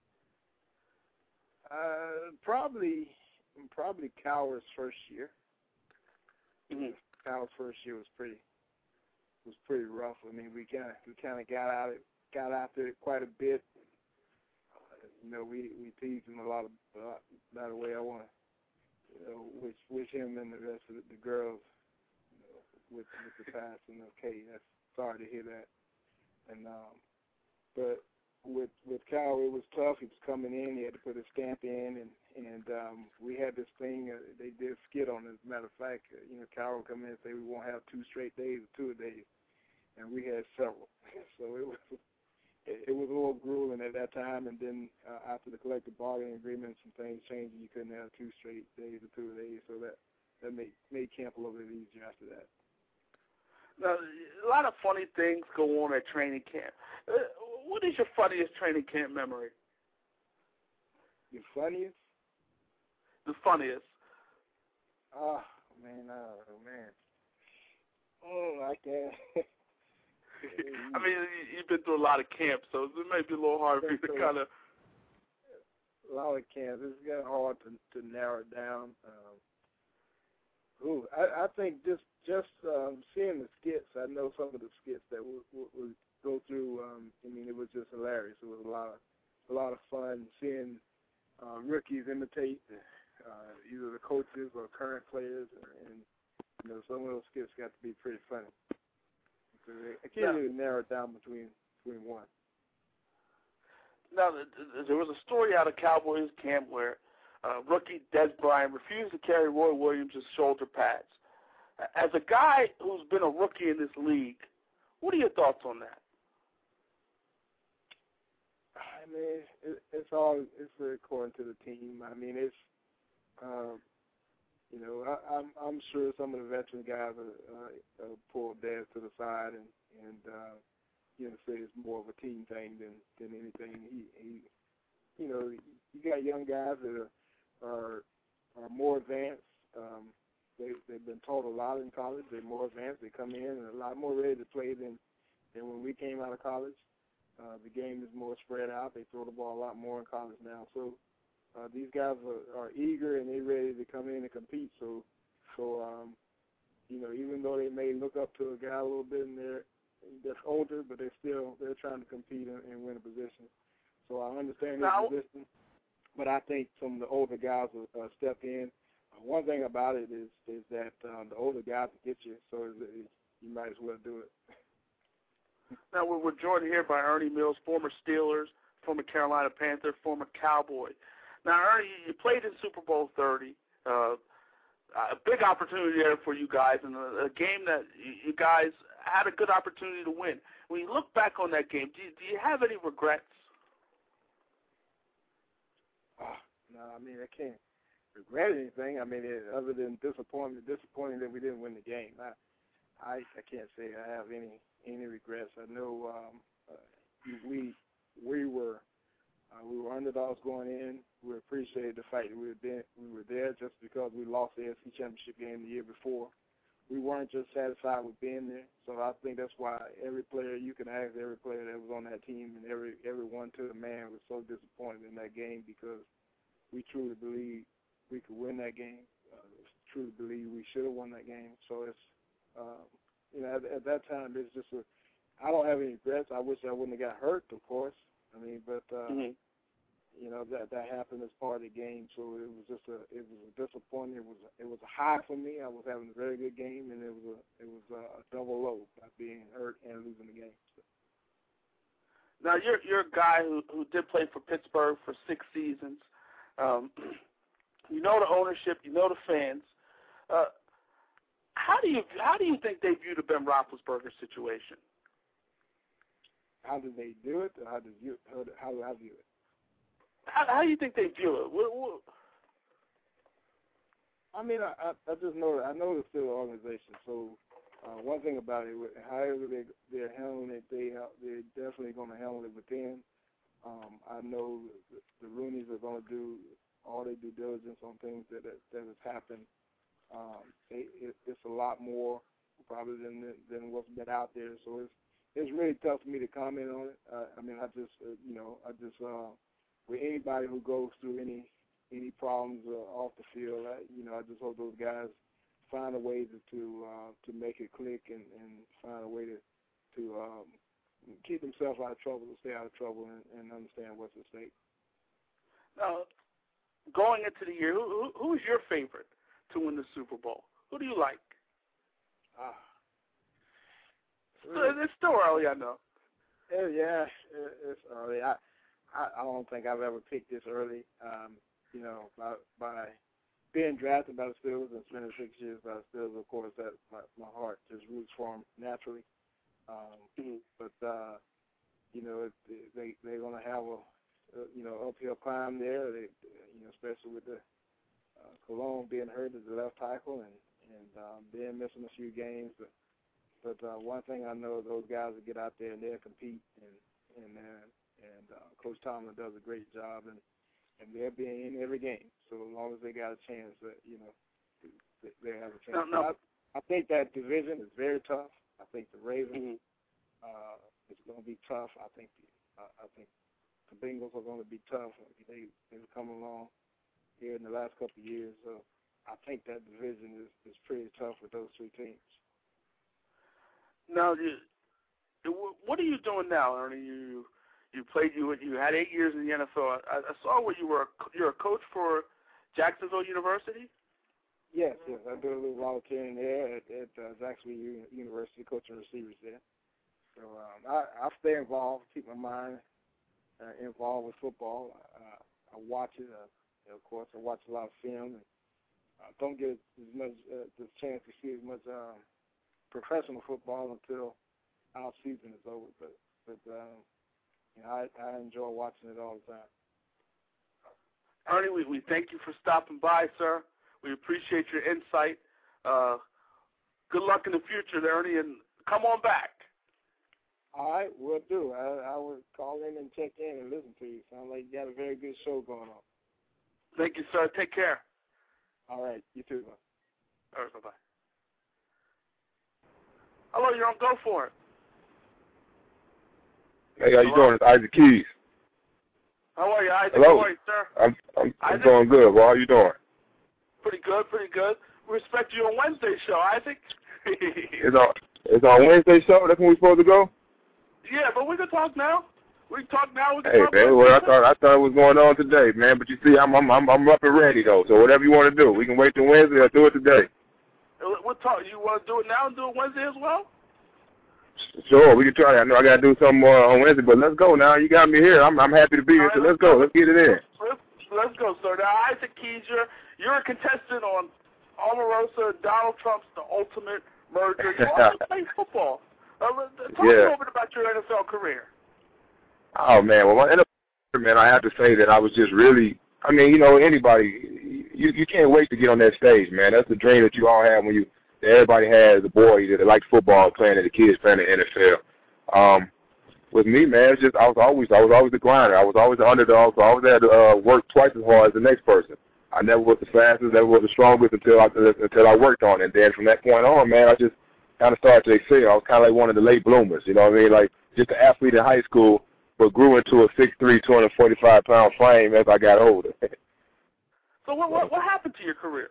Uh, probably, probably Cowher's first year. Mm-hmm. Cowher's first year was pretty, was pretty rough. I mean, we kind of, we kind of got out it, got after it quite a bit. Uh, you know, we we teased him a lot. Of, uh, by the way, I want to, you know, wish wish him and the rest of the, the girls, you know, with with the passing of Kate. That's sorry to hear that. And um, but with with Cal, it was tough. He was coming in. He had to put a stamp in, and and um, we had this thing. Uh, they did a skit on it. As a matter of fact, uh, you know, Cal would come in and say we won't have two straight days or two days, and we had several. So it was it, it was a little grueling at that time. And then uh, after the collective bargaining agreements and things changed, you couldn't have two straight days or two days. So that that made made camp a little bit easier after that. Now, a lot of funny things go on at training camp. Uh, what is your funniest training camp memory? Your funniest? The funniest. Oh, man, oh, man. Oh, I can't. I mean, you've been through a lot of camps, so it may be a little hard for you to kind of. A lot of camps. It's getting hard to to narrow it down. Um, ooh, I, I think just just um, seeing the skits. I know some of the skits that we we go through. Um, I mean, it was just hilarious. It was a lot of a lot of fun seeing uh, rookies imitate uh, either the coaches or current players, and you know, some of those skits got to be pretty funny. I can't really narrow it down between between one. Now, there was a story out of Cowboys camp where uh, rookie Des Bryant refused to carry Roy Williams' shoulder pads. As a guy who's been a rookie in this league, what are your thoughts on that? I mean, it, it's all it's according to the team. I mean, it's um, you know, I, I'm I'm sure some of the veteran guys are, uh, uh, pull Des to the side and and uh, you know, say it's more of a team thing than than anything. He, he you know, you got young guys that are are, are more advanced. Um, they they've been taught a lot in college. They're more advanced. They come in and a lot more ready to play than than when we came out of college. Uh, the game is more spread out. They throw the ball a lot more in college now. So. Uh, these guys are, are eager and they're ready to come in and compete. So, so um, you know, even though they may look up to a guy a little bit and they're that's older, but they're still they're trying to compete and, and win a position. So I understand their position, but I think some of the older guys will uh, step in. Uh, one thing about it is is that um, the older guys will get you, so it, it, you might as well do it. Now we're, we're joined here by Ernie Mills, former Steelers, former Carolina Panther, former Cowboy. Now, Ernie, you played in Super Bowl thirty, uh, a big opportunity there for you guys, and a, a game that you guys had a good opportunity to win. When you look back on that game, do you, do you have any regrets? Oh, no, I mean, I can't regret anything. I mean, it, other than disappointment, disappointing that we didn't win the game. I, I, I can't say I have any any regrets. I know um, uh, we we were. Uh, we were underdogs going in. We appreciated the fact that we were there, we were there just because we lost the A F C Championship game the year before. We weren't just satisfied with being there. So I think that's why every player, you can ask every player that was on that team and every everyone to the man was so disappointed in that game because we truly believe we could win that game. Uh, truly believe we should have won that game. So it's, uh, you know, at, at that time, it's just a, I don't have any regrets. I wish I wouldn't have got hurt, of course. I mean, but uh, mm-hmm. you know that that happened as part of the game, so it was just a it was a disappointing. It was it was a high for me. I was having a very good game, and it was a it was a double low by being hurt and losing the game. So. Now you're you're a guy who who did play for Pittsburgh for six seasons. Um, you know the ownership, you know the fans. Uh, how do you how do you think they view the Ben Roethlisberger situation? How do they do it? Or how do you how do, how do I view it? How, how do you think they view it? What, what? I mean, I, I I just know I know it's still an organization. So uh, one thing about it, however they they're handling it, they they're definitely going to handle it within. Um, I know the, the Rooneys are going to do all their due diligence on things that that, that has happened. Um, they, it, it's a lot more probably than than what's been out there. So it's it's really tough for me to comment on it. Uh, I mean, I just, uh, you know, I just, uh, with anybody who goes through any any problems uh, off the field, I, you know, I just hope those guys find a way to to, uh, to make it click and, and find a way to to um, keep themselves out of trouble, to stay out of trouble, and, and understand what's at stake. Now, going into the year, who, who is your favorite to win the Super Bowl? Who do you like? Ah. So it's still early, I know. Yeah, yeah, it's early. I, I, I don't think I've ever picked this early. Um, you know, by, by being drafted by the Steelers and spending six years by the Steelers, of course, that my, my heart just roots for them naturally. Um, mm-hmm. But uh, you know, it, they they're going to have a, a you know uphill climb there. They, you know, especially with the uh, Cologne being hurt as the left tackle and and um, Ben missing a few games, but. but uh, one thing I know, those guys will get out there and they'll compete, and and uh, and uh, Coach Tomlin does a great job, and and they'll be in every game. So as long as they got a chance, that you know, they, they have a chance. No, no. I, I think that division is very tough. I think the Ravens Mm-hmm. uh, is going to be tough. I think the, uh, I think the Bengals are going to be tough. They they've come along here in the last couple of years. So I think that division is, is pretty tough with those three teams. Now, you, what are you doing now, Ernie? You you played you you had eight years in the N F L. I, I saw where you were. You're a coach for Jacksonville University. Yes, yes, I do a little volunteering there at, at uh, Jacksonville University, coaching receivers there. So um, I, I stay involved, keep my mind uh, involved with football. Uh, I watch it, uh, of course. I watch a lot of film, and uh, don't get as much uh, the chance to see as much uh, professional football until our season is over. But but um, you know, I, I enjoy watching it all the time. Ernie, we, we thank you for stopping by, sir. We appreciate your insight. Uh, good luck in the future, Ernie, and come on back. All right, will do. I, I will call in and check in and listen to you. Sounds like you got a very good show going on. Thank you, sir. Take care. All right, you too, man. All right, bye-bye. Hello, you're on Go For It. Hey, how you doing? It's Isaac Keys. How are you, Isaac? Hello. How are you, sir? I'm I'm, I'm Isaac? doing good. Well, how you doing? Pretty good, pretty good. We expect you on Wednesday's show, Isaac. It's on it's on Wednesday show. That's when we supposed to go. Yeah, but we can talk now. We can talk now. We can Hey talk man, Wednesday. well I thought I thought it was going on today, man. But you see, I'm I'm I'm, I'm up and ready though. So whatever you want to do, we can wait till Wednesday or do it today. We'll talk. You want to do it now and do it Wednesday as well? Sure, we can try. I know I got to do something uh, on Wednesday, but let's go now. You got me here. I'm I'm happy to be here. All right, So let's let's go. go. Let's get it in. Let's, let's go, sir. Now, Isaac Keys, you're, you're a contestant on Omarosa, Donald Trump's The Ultimate Merger. You also play football. Uh, talk Yeah. a little bit about your N F L career. Oh man, well my N F L man, I have to say that I was just really. I mean, you know, anybody, you you can't wait to get on that stage, man. That's the dream that you all have when you. That everybody has a boy that likes football playing and the kids playing in the N F L. Um, with me, man, it's just I was always I was always the grinder. I was always the underdog, so I always had to uh, work twice as hard as the next person. I never was the fastest, never was the strongest until I until I worked on it. And then from that point on, man, I just kind of started to excel. I was kind of like one of the late bloomers, you know what I mean? Like just an athlete in high school, but grew into a six three, two hundred forty-five pound frame as I got older. So what what, what happened to your career?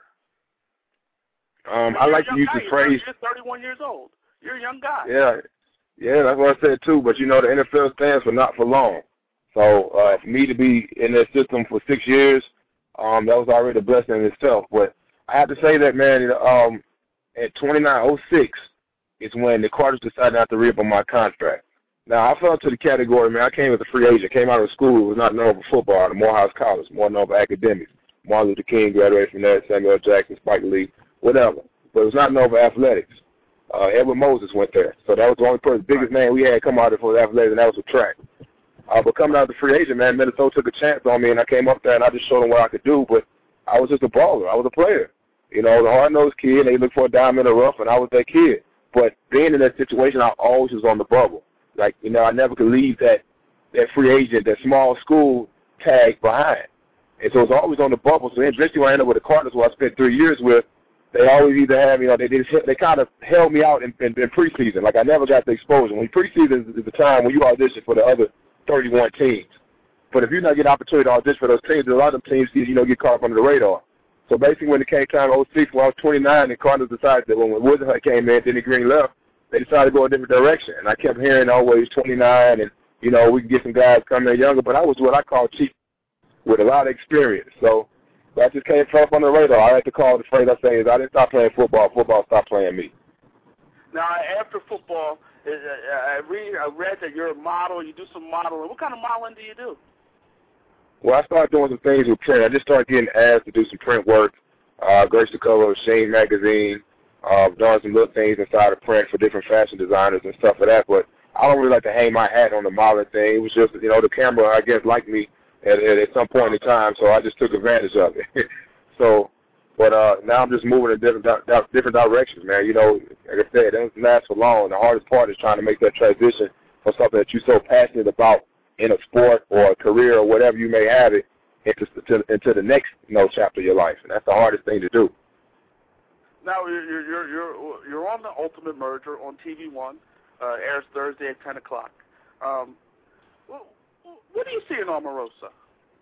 Um, You're I like a to young use guy. the You're phrase. thirty, You're thirty-one years old. You're a young guy. Yeah, yeah, that's what I said too. But you know, the N F L stands for not for long. So uh, for me to be in that system for six years, um, that was already a blessing in itself. But I have to say that, man, you know, um, at twenty-nine oh six is when the Cardinals decided not to re-up on my contract. Now I fell into the category, man. I came as a free agent. Came out of school, was not known for football. The Morehouse College, more known for academics. Martin Luther King graduated from that. Samuel Jackson, Spike Lee. Whatever, but it was not known for athletics. Uh, Edward Moses went there, so that was the only person, biggest name we had come out of for athletics, and that was for track. Uh, but coming out as a free agent, man, Minnesota took a chance on me, and I came up there and I just showed them what I could do. But I was just a baller. I was a player, you know, the hard-nosed kid. They looked for a diamond in the rough, and I was that kid. But being in that situation, I always was on the bubble. Like, you know, I never could leave that that free agent, that small school tag behind. And so it was always on the bubble. So eventually, when I ended up with the Cardinals, who I spent three years with, they always either have, you know, they they, they kind of held me out in, in, in preseason. Like I never got the exposure. When preseason is, is the time when you audition for the other thirty-one teams. But if you're not getting opportunity to audition for those teams, a lot of them teams, you know, get caught up under the radar. So basically, when it came time oh six, when I was twenty-nine, the Cardinals decided that when Wooden came in, Denny Green left, they decided to go a different direction. And I kept hearing always twenty-nine, and you know, we can get some guys coming in younger. But I was what I call cheap with a lot of experience. So. But I just came up on the radar. I had to call the phrase I say is I didn't stop playing football. Football stopped playing me. Now, after football, I read, I read that you're a model. You do some modeling. What kind of modeling do you do? Well, I started doing some things with print. I just started getting asked to do some print work. Uh, graced the cover of Shane magazine. Uh, done some little things inside of print for different fashion designers and stuff like that. But I don't really like to hang my hat on the modeling thing. It was just, you know, the camera, I guess, liked me. At, at, at some point in time, so I just took advantage of it. So But uh, now I'm just moving in different di- different directions, man. You know, like I said, it doesn't last for long. The hardest part is trying to make that transition from something that you're so passionate about in a sport or a career or whatever you may have it into to, into the next you know chapter of your life, and that's the hardest thing to do. Now you're you're you're you're on the Ultimate Merger on T V One. Uh, airs Thursday at ten o'clock. Um, what, what do you see in Omarosa?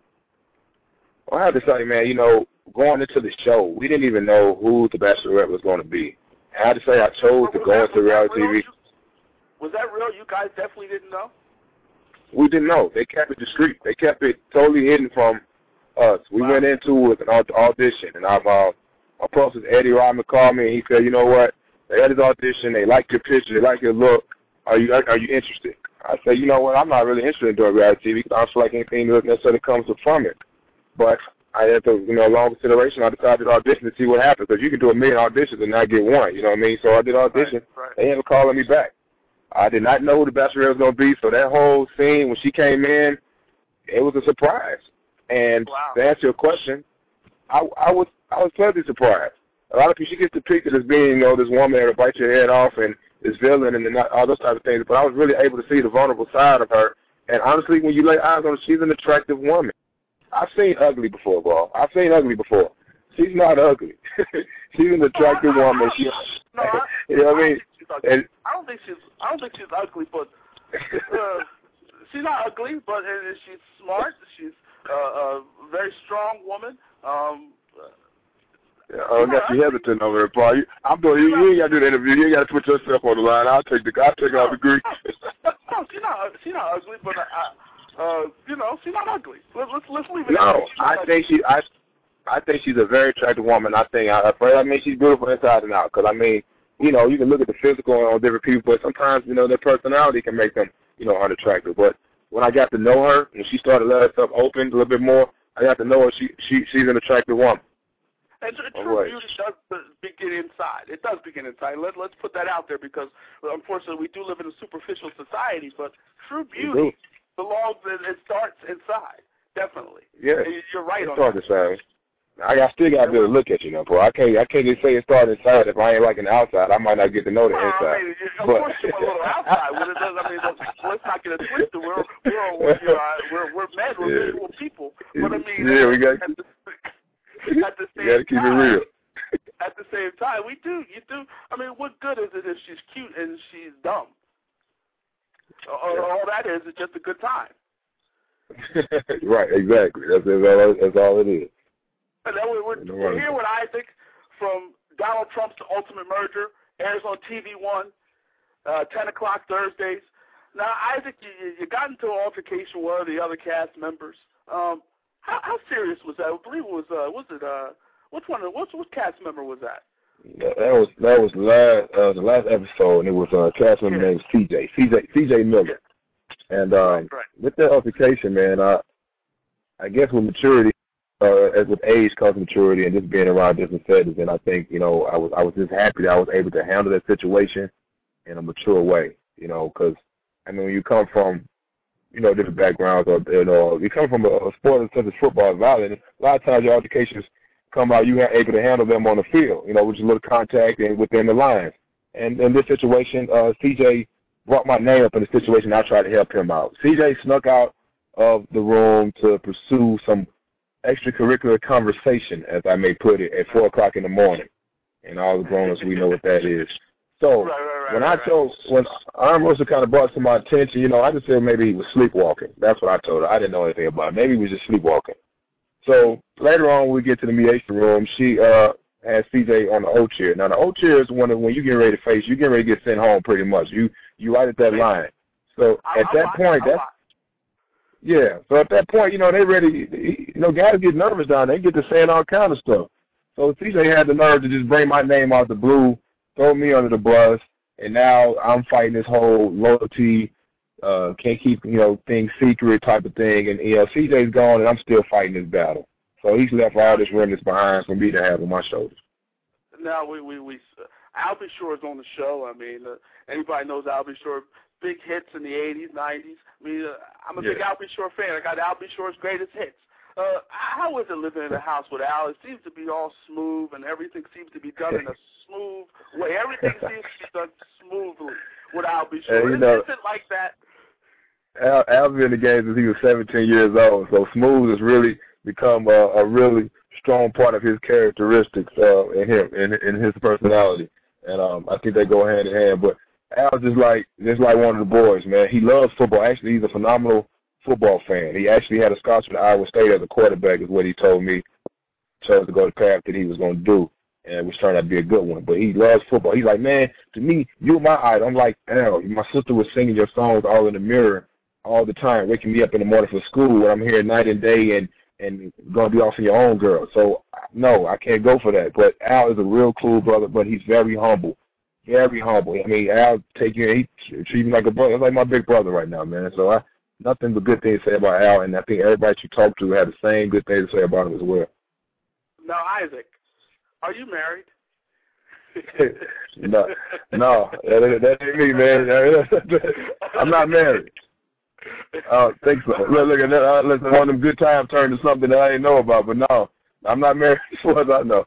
Well, I have to tell you, man. You know, going into the show, we didn't even know who the Bachelorette was going to be. I have to say, I chose to go into reality T V. Was that real? You guys definitely didn't know? We didn't know. They kept it discreet. They kept it totally hidden from us. We wow. went into with an audition, and I've, uh, my publicist, Eddie Rodman, called me, and he said, you know what? They had his audition. They like your picture. They like your look. Are you are you interested? I said, you know what? I'm not really interested in doing reality T V because I don't feel like anything necessarily comes from it. But I had to, you know, long consideration, I decided to audition to see what happens because you can do a million auditions and not get one. You know what I mean? So I did audition. Right, right. They ended up calling me back. I did not know who the Bachelorette was going to be, so that whole scene when she came in, it was a surprise. And wow. to answer your question, I, I was I was pleasantly surprised. A lot of people, she gets depicted as being, you know, this woman that'll bite your head off and this villain and all those types of things, but I was really able to see the vulnerable side of her. And honestly, when you lay eyes on her, she's an attractive woman. I've seen ugly before, bro. I've seen ugly before. She's not ugly. She's an attractive no, I, I, woman. She, no, I, you know what I mean? And, I don't think she's. I don't think she's ugly, but uh, she's not ugly. But uh, she's smart. She's uh, a very strong woman. Um, yeah, I got you hesitant over there, Paul. You, I'm doing. You, you ain't got to do the interview. You ain't got to put yourself on the line. I'll take the. I'll take all the grief. No, she's not. She's not ugly, but uh, uh, you know, she's not ugly. Let's let's, let's leave it. No, I ugly. think she. I. I think she's a very attractive woman. I think. I, I mean, she's beautiful inside and out. Because I mean. You know, you can look at the physical on different people, but sometimes, you know, their personality can make them, you know, unattractive. But when I got to know her, when she started letting herself open a little bit more, I got to know her. She, she she's an attractive woman. And true right. beauty does begin inside. It does begin inside. Let, let's put that out there because, unfortunately, we do live in a superficial society, but true beauty belongs, and it starts inside, definitely. Yeah, you're right it on starts that. Inside. I, I still got to be able to look at you now, bro. I can't, I can't just say it started inside. If I ain't liking the outside, I might not get to know the well, inside. I mean, of but, course, you're a little outside. What it does, I mean, let's, let's not get it twisted. We're, we're, we're, you know, we're, we're men. We're yeah. visual people. But I mean, yeah, we got. At the, at the same you got to keep time, it real. At the same time, we do. You do. I mean, what good is it if she's cute and she's dumb? All, all that is is just a good time. Right. Exactly. That's, that's all. That's all it is. And then we're, we're, we're here with Isaac from Donald Trump's Ultimate Merger, airs on T V One, uh, ten o'clock Thursdays. Now, Isaac, you, you got into an altercation with one of the other cast members. Um, how, how serious was that? I believe it was, uh, was it, uh, which one, what, what cast member was that? That was that was the last uh, the last episode, and it was a uh, cast member yeah. named C J C J C J Miller. Yeah. And um, right, right. with that altercation, man, I I guess with maturity. Uh, as with age comes maturity and just being around different settings, and I think you know I was I was just happy that I was able to handle that situation in a mature way, you know, because I mean when you come from you know different backgrounds or you know you come from a, a sport such as football, violent, a lot of times your altercations come out you are able to handle them on the field, you know, with just a little contact and within the lines. And in this situation, uh, C J brought my name up in the situation. I tried to help him out. C J snuck out of the room to pursue some extracurricular conversation, as I may put it, at four o'clock in the morning, and all the grown-ups we know what that is. So right, right, right, when right, I told, when Omarosa kind of brought to my attention, you know, I just said maybe he was sleepwalking. That's what I told her. I didn't know anything about it. Maybe he was just sleepwalking. So later on, when we get to the mediation room, she uh has C J on the O chair. Now the O chair is one of when you get ready to face, you get ready to get sent home pretty much. You you right at that line. So I, at I, that I, point, I, that's Yeah, so at that point, you know, they ready, you know, guys get nervous down there. They get to saying all kind of stuff. So C J had the nerve to just bring my name out the blue, throw me under the bus, and now I'm fighting this whole loyalty, uh, can't keep, you know, things secret type of thing. And, you know, C J's gone, and I'm still fighting this battle. So he's left all this remnants behind for me to have on my shoulders. Now, we, we, we uh, Albie Shore is on the show. I mean, uh, anybody knows Albie Shore. Big hits in the eighties, nineties. I mean, uh, I'm a yeah. big Albie Shore fan. I got Albie Shore's greatest hits. Uh, how is it living in a house with Al? It seems to be all smooth, and everything seems to be done in a smooth way. Everything seems to be done smoothly with Al B. Sure. Hey, you Is, know, is it like that? Al, Al's been in the game since he was seventeen years old, so smooth has really become a, a really strong part of his characteristics uh, in him, in, in his personality, and um, I think they go hand in hand. But Al's just like just like one of the boys, man. He loves football. Actually, he's a phenomenal football fan. He actually had a scholarship at Iowa State as a quarterback, is what he told me. Chose to go the path that he was going to do, and which turned out to be a good one. But he loves football. He's like, man, to me, you're my idol. I'm like, Al, my sister was singing your songs all in the mirror all the time, waking me up in the morning for school when I'm here night and day and, and going to be off in your own girl. So, no, I can't go for that. But Al is a real cool brother, but he's very humble. Very humble. I mean, Al take you, he treats me like a brother. It's like my big brother right now, man. So, I nothing but good things to say about Al, and I think everybody you talk to had the same good things to say about him as well. Now, Isaac, are you married? no, no, that, that ain't me, man. I'm not married. Uh, think so. Look, look at that. Uh, listen, one of them good times turned to something that I didn't know about, but no, I'm not married as far as I know.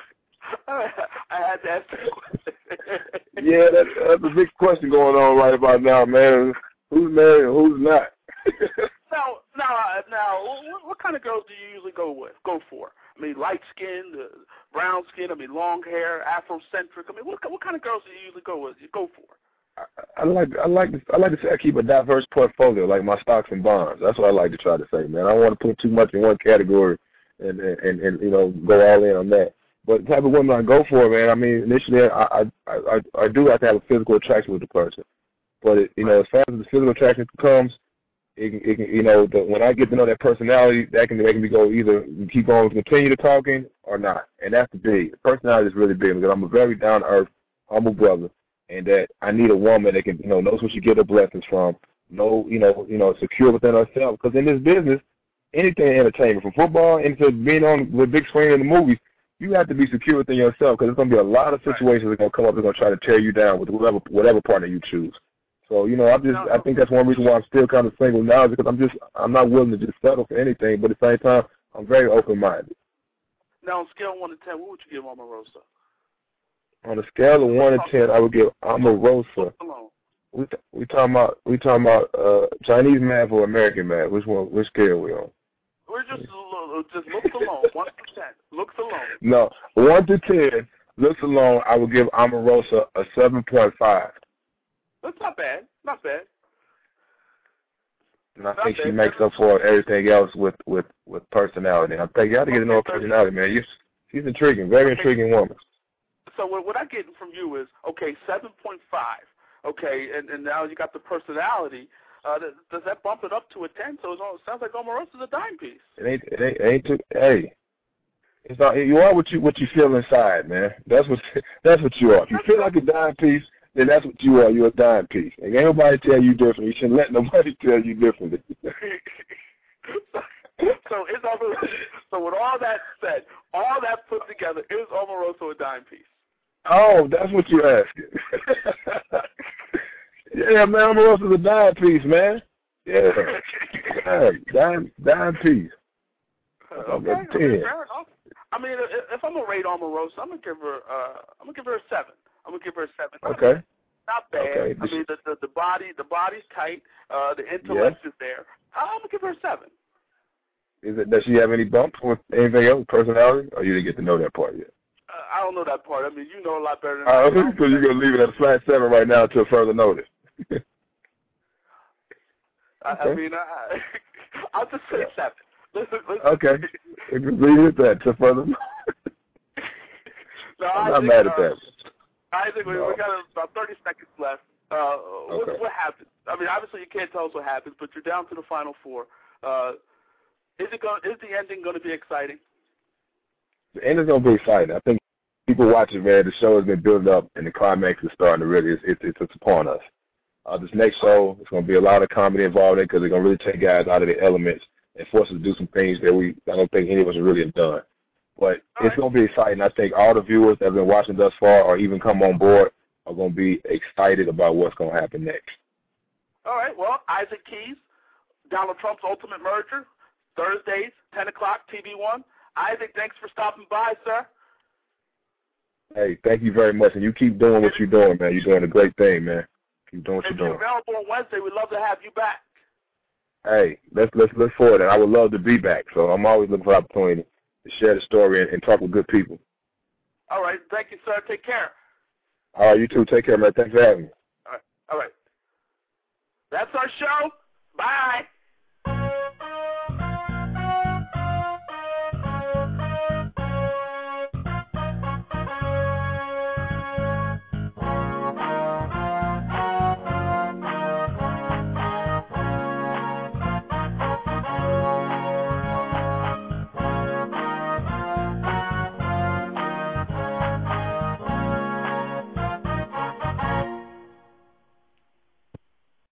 I had to ask you a question. Yeah, that's, that's a big question going on right about now, man. Who's married and who's not? now, now, uh, now, what, what kind of girls do you usually go with? Go for? I mean, light skin, uh, brown skin. I mean, long hair, Afrocentric. I mean, what what kind of girls do you usually go with? You go for? I, I like I like to, I like to say I keep a diverse portfolio, like my stocks and bonds. That's what I like to try to say, man. I don't want to put too much in one category and and, and, and you know go all in on that. But the type of women I go for, man, I mean, initially I I I, I do have to have a physical attraction with the person, but it, you know, as fast as the physical attraction comes, it can, it can you know, the, when I get to know that personality, that can make me go either keep on continue to talking or not, and that's the big. The personality is really big because I'm a very down to earth, humble brother. And that I need a woman that can, you know, knows where she get her blessings from, know, you know, you know, secure within herself. Because in this business, anything in entertainment, from football into being on the big screen in the movies, you have to be secure within yourself. Because there's going to be a lot of situations that are going to come up that are going to try to tear you down with whatever whatever partner you choose. So, you know, I'm just, I think that's one reason why I'm still kind of single now, is because I'm just, I'm not willing to just settle for anything. But at the same time, I'm very open-minded. Now, on scale one to ten, what would you give Omarosa? On a scale of one to ten, I would give Omarosa. We we talking about we talking about uh, Chinese math or American math? Which one? Which scale are we on? We're just just looks alone. One to ten. Looks alone. No, one to ten. Looks alone. I would give Omarosa a seven point five. That's not bad. Not bad. And I not think bad. She makes up for everything else with with with personality. I think you got to get to know her personality, man. You, she's intriguing, very intriguing woman. So what I'm getting from you is, okay, seven point five, okay, and, and now you got the personality. Uh, does that bump it up to a ten? So it sounds like Omarosa's a dime piece. It ain't, it ain't, it ain't too, hey, it's not, you are what you what you feel inside, man. That's what that's what you are. If you feel like a dime piece, then that's what you are. You're a dime piece. And ain't nobody tell you different. You shouldn't let nobody tell you differently. So is Omarosa, so with all that said, all that put together, is Omarosa a dime piece? Oh, that's what you're asking. Yeah, man, Omarosa's a dime piece, man. Yeah, dime, dime, dime piece. Okay, okay, fair enough. I mean, if, if I'm gonna rate Omarosa, I'm gonna give her, uh, I'm gonna give her a seven. I'm gonna give her a seven. Okay. Not bad. Okay. I mean, the, the the body, the body's tight. Uh, the intellect yes. is there. I'm gonna give her a seven. Is it? Does she have any bumps with anything else, personality, or you didn't get to know that part yet? I don't know that part. I mean, you know a lot better than uh, I. So you're going to leave it at a flat seven right now until further notice. I, okay. I mean, I, I'll just say seven. Listen, listen. Okay. Leave it at that until further notice. No, I'm I not think, mad uh, at that. I think we, no. we got about thirty seconds left. Uh, okay. what, what happens? I mean, obviously you can't tell us what happens, but you're down to the final four. Uh, is it going? Is the ending going to be exciting? The ending's going to be exciting. I think people watch it, man. The show has been building up, and the climax is starting to really, it's, it's, it's upon us. Uh, this next show, it's going to be a lot of comedy involved in it because they're going to really take guys out of their elements and force us to do some things that we, I don't think any of us really have done. But all it's right. going to be exciting. I think all the viewers that have been watching thus far or even come on board are going to be excited about what's going to happen next. All right. Well, Isaac Keys, Donald Trump's ultimate merger, Thursdays, ten o'clock, T V one. Isaac, thanks for stopping by, sir. Hey, thank you very much, and you keep doing what you're doing, man. You're doing a great thing, man. Keep doing what if you're doing. If you're available on Wednesday, we'd love to have you back. Hey, let's let's look forward, and I would love to be back. So I'm always looking for opportunity to share the story and, and talk with good people. All right, thank you, sir. Take care. All right, you too. Take care, man. Thanks for having me. All right, all right. That's our show. Bye.